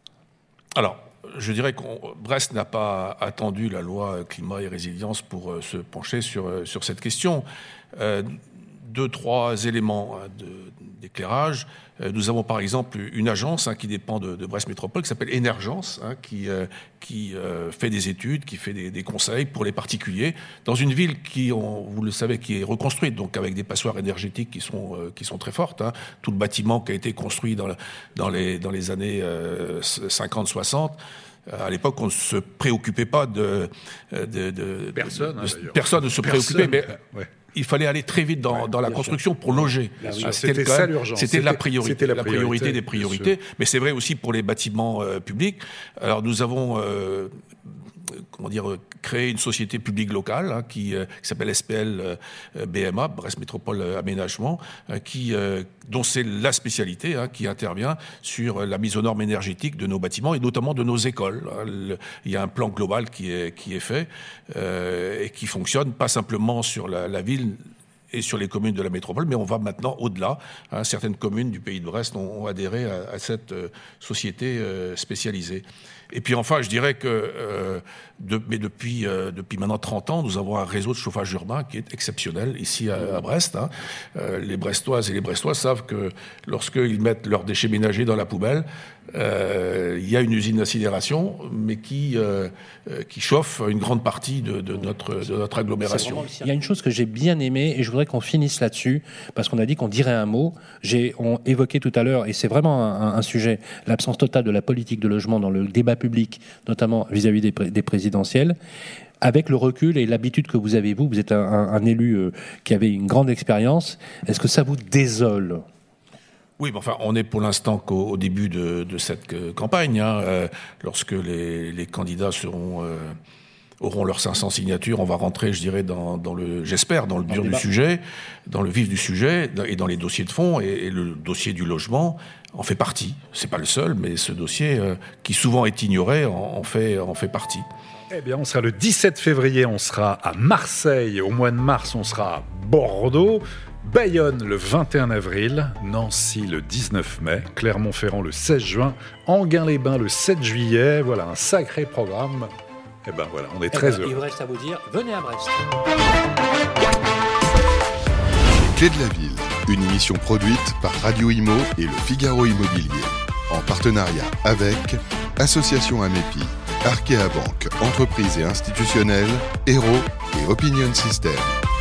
S4: Alors, je dirais que Brest n'a pas attendu la loi climat et résilience pour euh, se pencher sur, euh, sur cette question. Euh, deux, trois éléments hein, de, d'éclairage. Euh, nous avons par exemple une agence hein, qui dépend de, de Brest Métropole, qui s'appelle Énergence, hein, qui, euh, qui euh, fait des études, qui fait des, des conseils pour les particuliers, dans une ville qui, on, vous le savez, qui est reconstruite, donc avec des passoires énergétiques qui sont, euh, qui sont très fortes. Hein. Tout le bâtiment qui a été construit dans, le, dans, les, dans les années euh, cinquante soixante, à l'époque, on ne se préoccupait pas de... de, de
S3: personne,
S4: de,
S3: hein,
S4: de personne ne se
S3: personne,
S4: préoccupait, mais
S3: ouais.
S4: il fallait aller très vite dans, ouais, dans la construction sûr. pour loger.
S3: Ah,
S4: c'était
S3: c'était
S4: ça
S3: même, l'urgence.
S4: C'était,
S3: c'était
S4: la priorité,
S3: c'était la,
S4: la
S3: priorité,
S4: priorité des priorités. Mais c'est vrai aussi pour les bâtiments euh, publics. Alors nous avons... Euh, comment dire, créer une société publique locale hein, qui, euh, qui s'appelle S P L euh, B M A, Brest Métropole Aménagement, euh, qui, euh, dont c'est la spécialité, hein, qui intervient sur la mise aux normes énergétiques de nos bâtiments et notamment de nos écoles. Hein. Le, il y a un plan global qui est, qui est fait euh, et qui fonctionne pas simplement sur la, la ville et sur les communes de la métropole, mais on va maintenant au-delà. Hein, certaines communes du pays de Brest ont, ont adhéré à, à cette euh, société euh, spécialisée. Et puis enfin, je dirais que euh, de, mais depuis, euh, depuis maintenant trente ans, nous avons un réseau de chauffage urbain qui est exceptionnel ici à, à Brest. Hein. Euh, les Brestoises et les Brestois savent que lorsqu'ils mettent leurs déchets ménagers dans la poubelle, euh, il y a une usine d'incinération, mais qui, euh, qui chauffe une grande partie de, de, notre, de notre agglomération.
S2: Il y a une chose que j'ai bien aimée, et je voudrais qu'on finisse là-dessus, parce qu'on a dit qu'on dirait un mot. J'ai on évoqué tout à l'heure, et c'est vraiment un, un sujet, l'absence totale de la politique de logement dans le débat public, notamment vis-à-vis des, pré- des présidentielles. Avec le recul et l'habitude que vous avez, vous, vous êtes un, un, un élu euh, qui avait une grande expérience, est-ce que ça vous désole ?
S4: Oui, mais enfin, on est pour l'instant qu'au au début de, de cette euh, campagne, hein, euh, lorsque les, les candidats seront... Euh, auront leurs cinq cents signatures, on va rentrer, je dirais, dans, dans le, j'espère, dans le dur du sujet, dans le vif du sujet, et dans les dossiers de fond, et, et le dossier du logement en fait partie. C'est pas le seul, mais ce dossier, euh, qui souvent est ignoré, en, en fait, en fait partie.
S3: Eh bien, on sera le dix-sept février, on sera à Marseille. Au mois de mars, on sera à Bordeaux. Bayonne le vingt et un avril, Nancy le dix-neuf mai, Clermont-Ferrand le seize juin, Enghien-les-Bains le sept juillet. Voilà, un sacré programme. Eh ben voilà, on est très
S2: eh ben,
S3: heureux.
S2: Il vous reste à vous dire, venez à Brest.
S1: Les Clés de la Ville, une émission produite par Radio Imo et le Figaro Immobilier, en partenariat avec Association Amépi, Arkea Banque, entreprises et institutionnelles, Hero et Opinion System.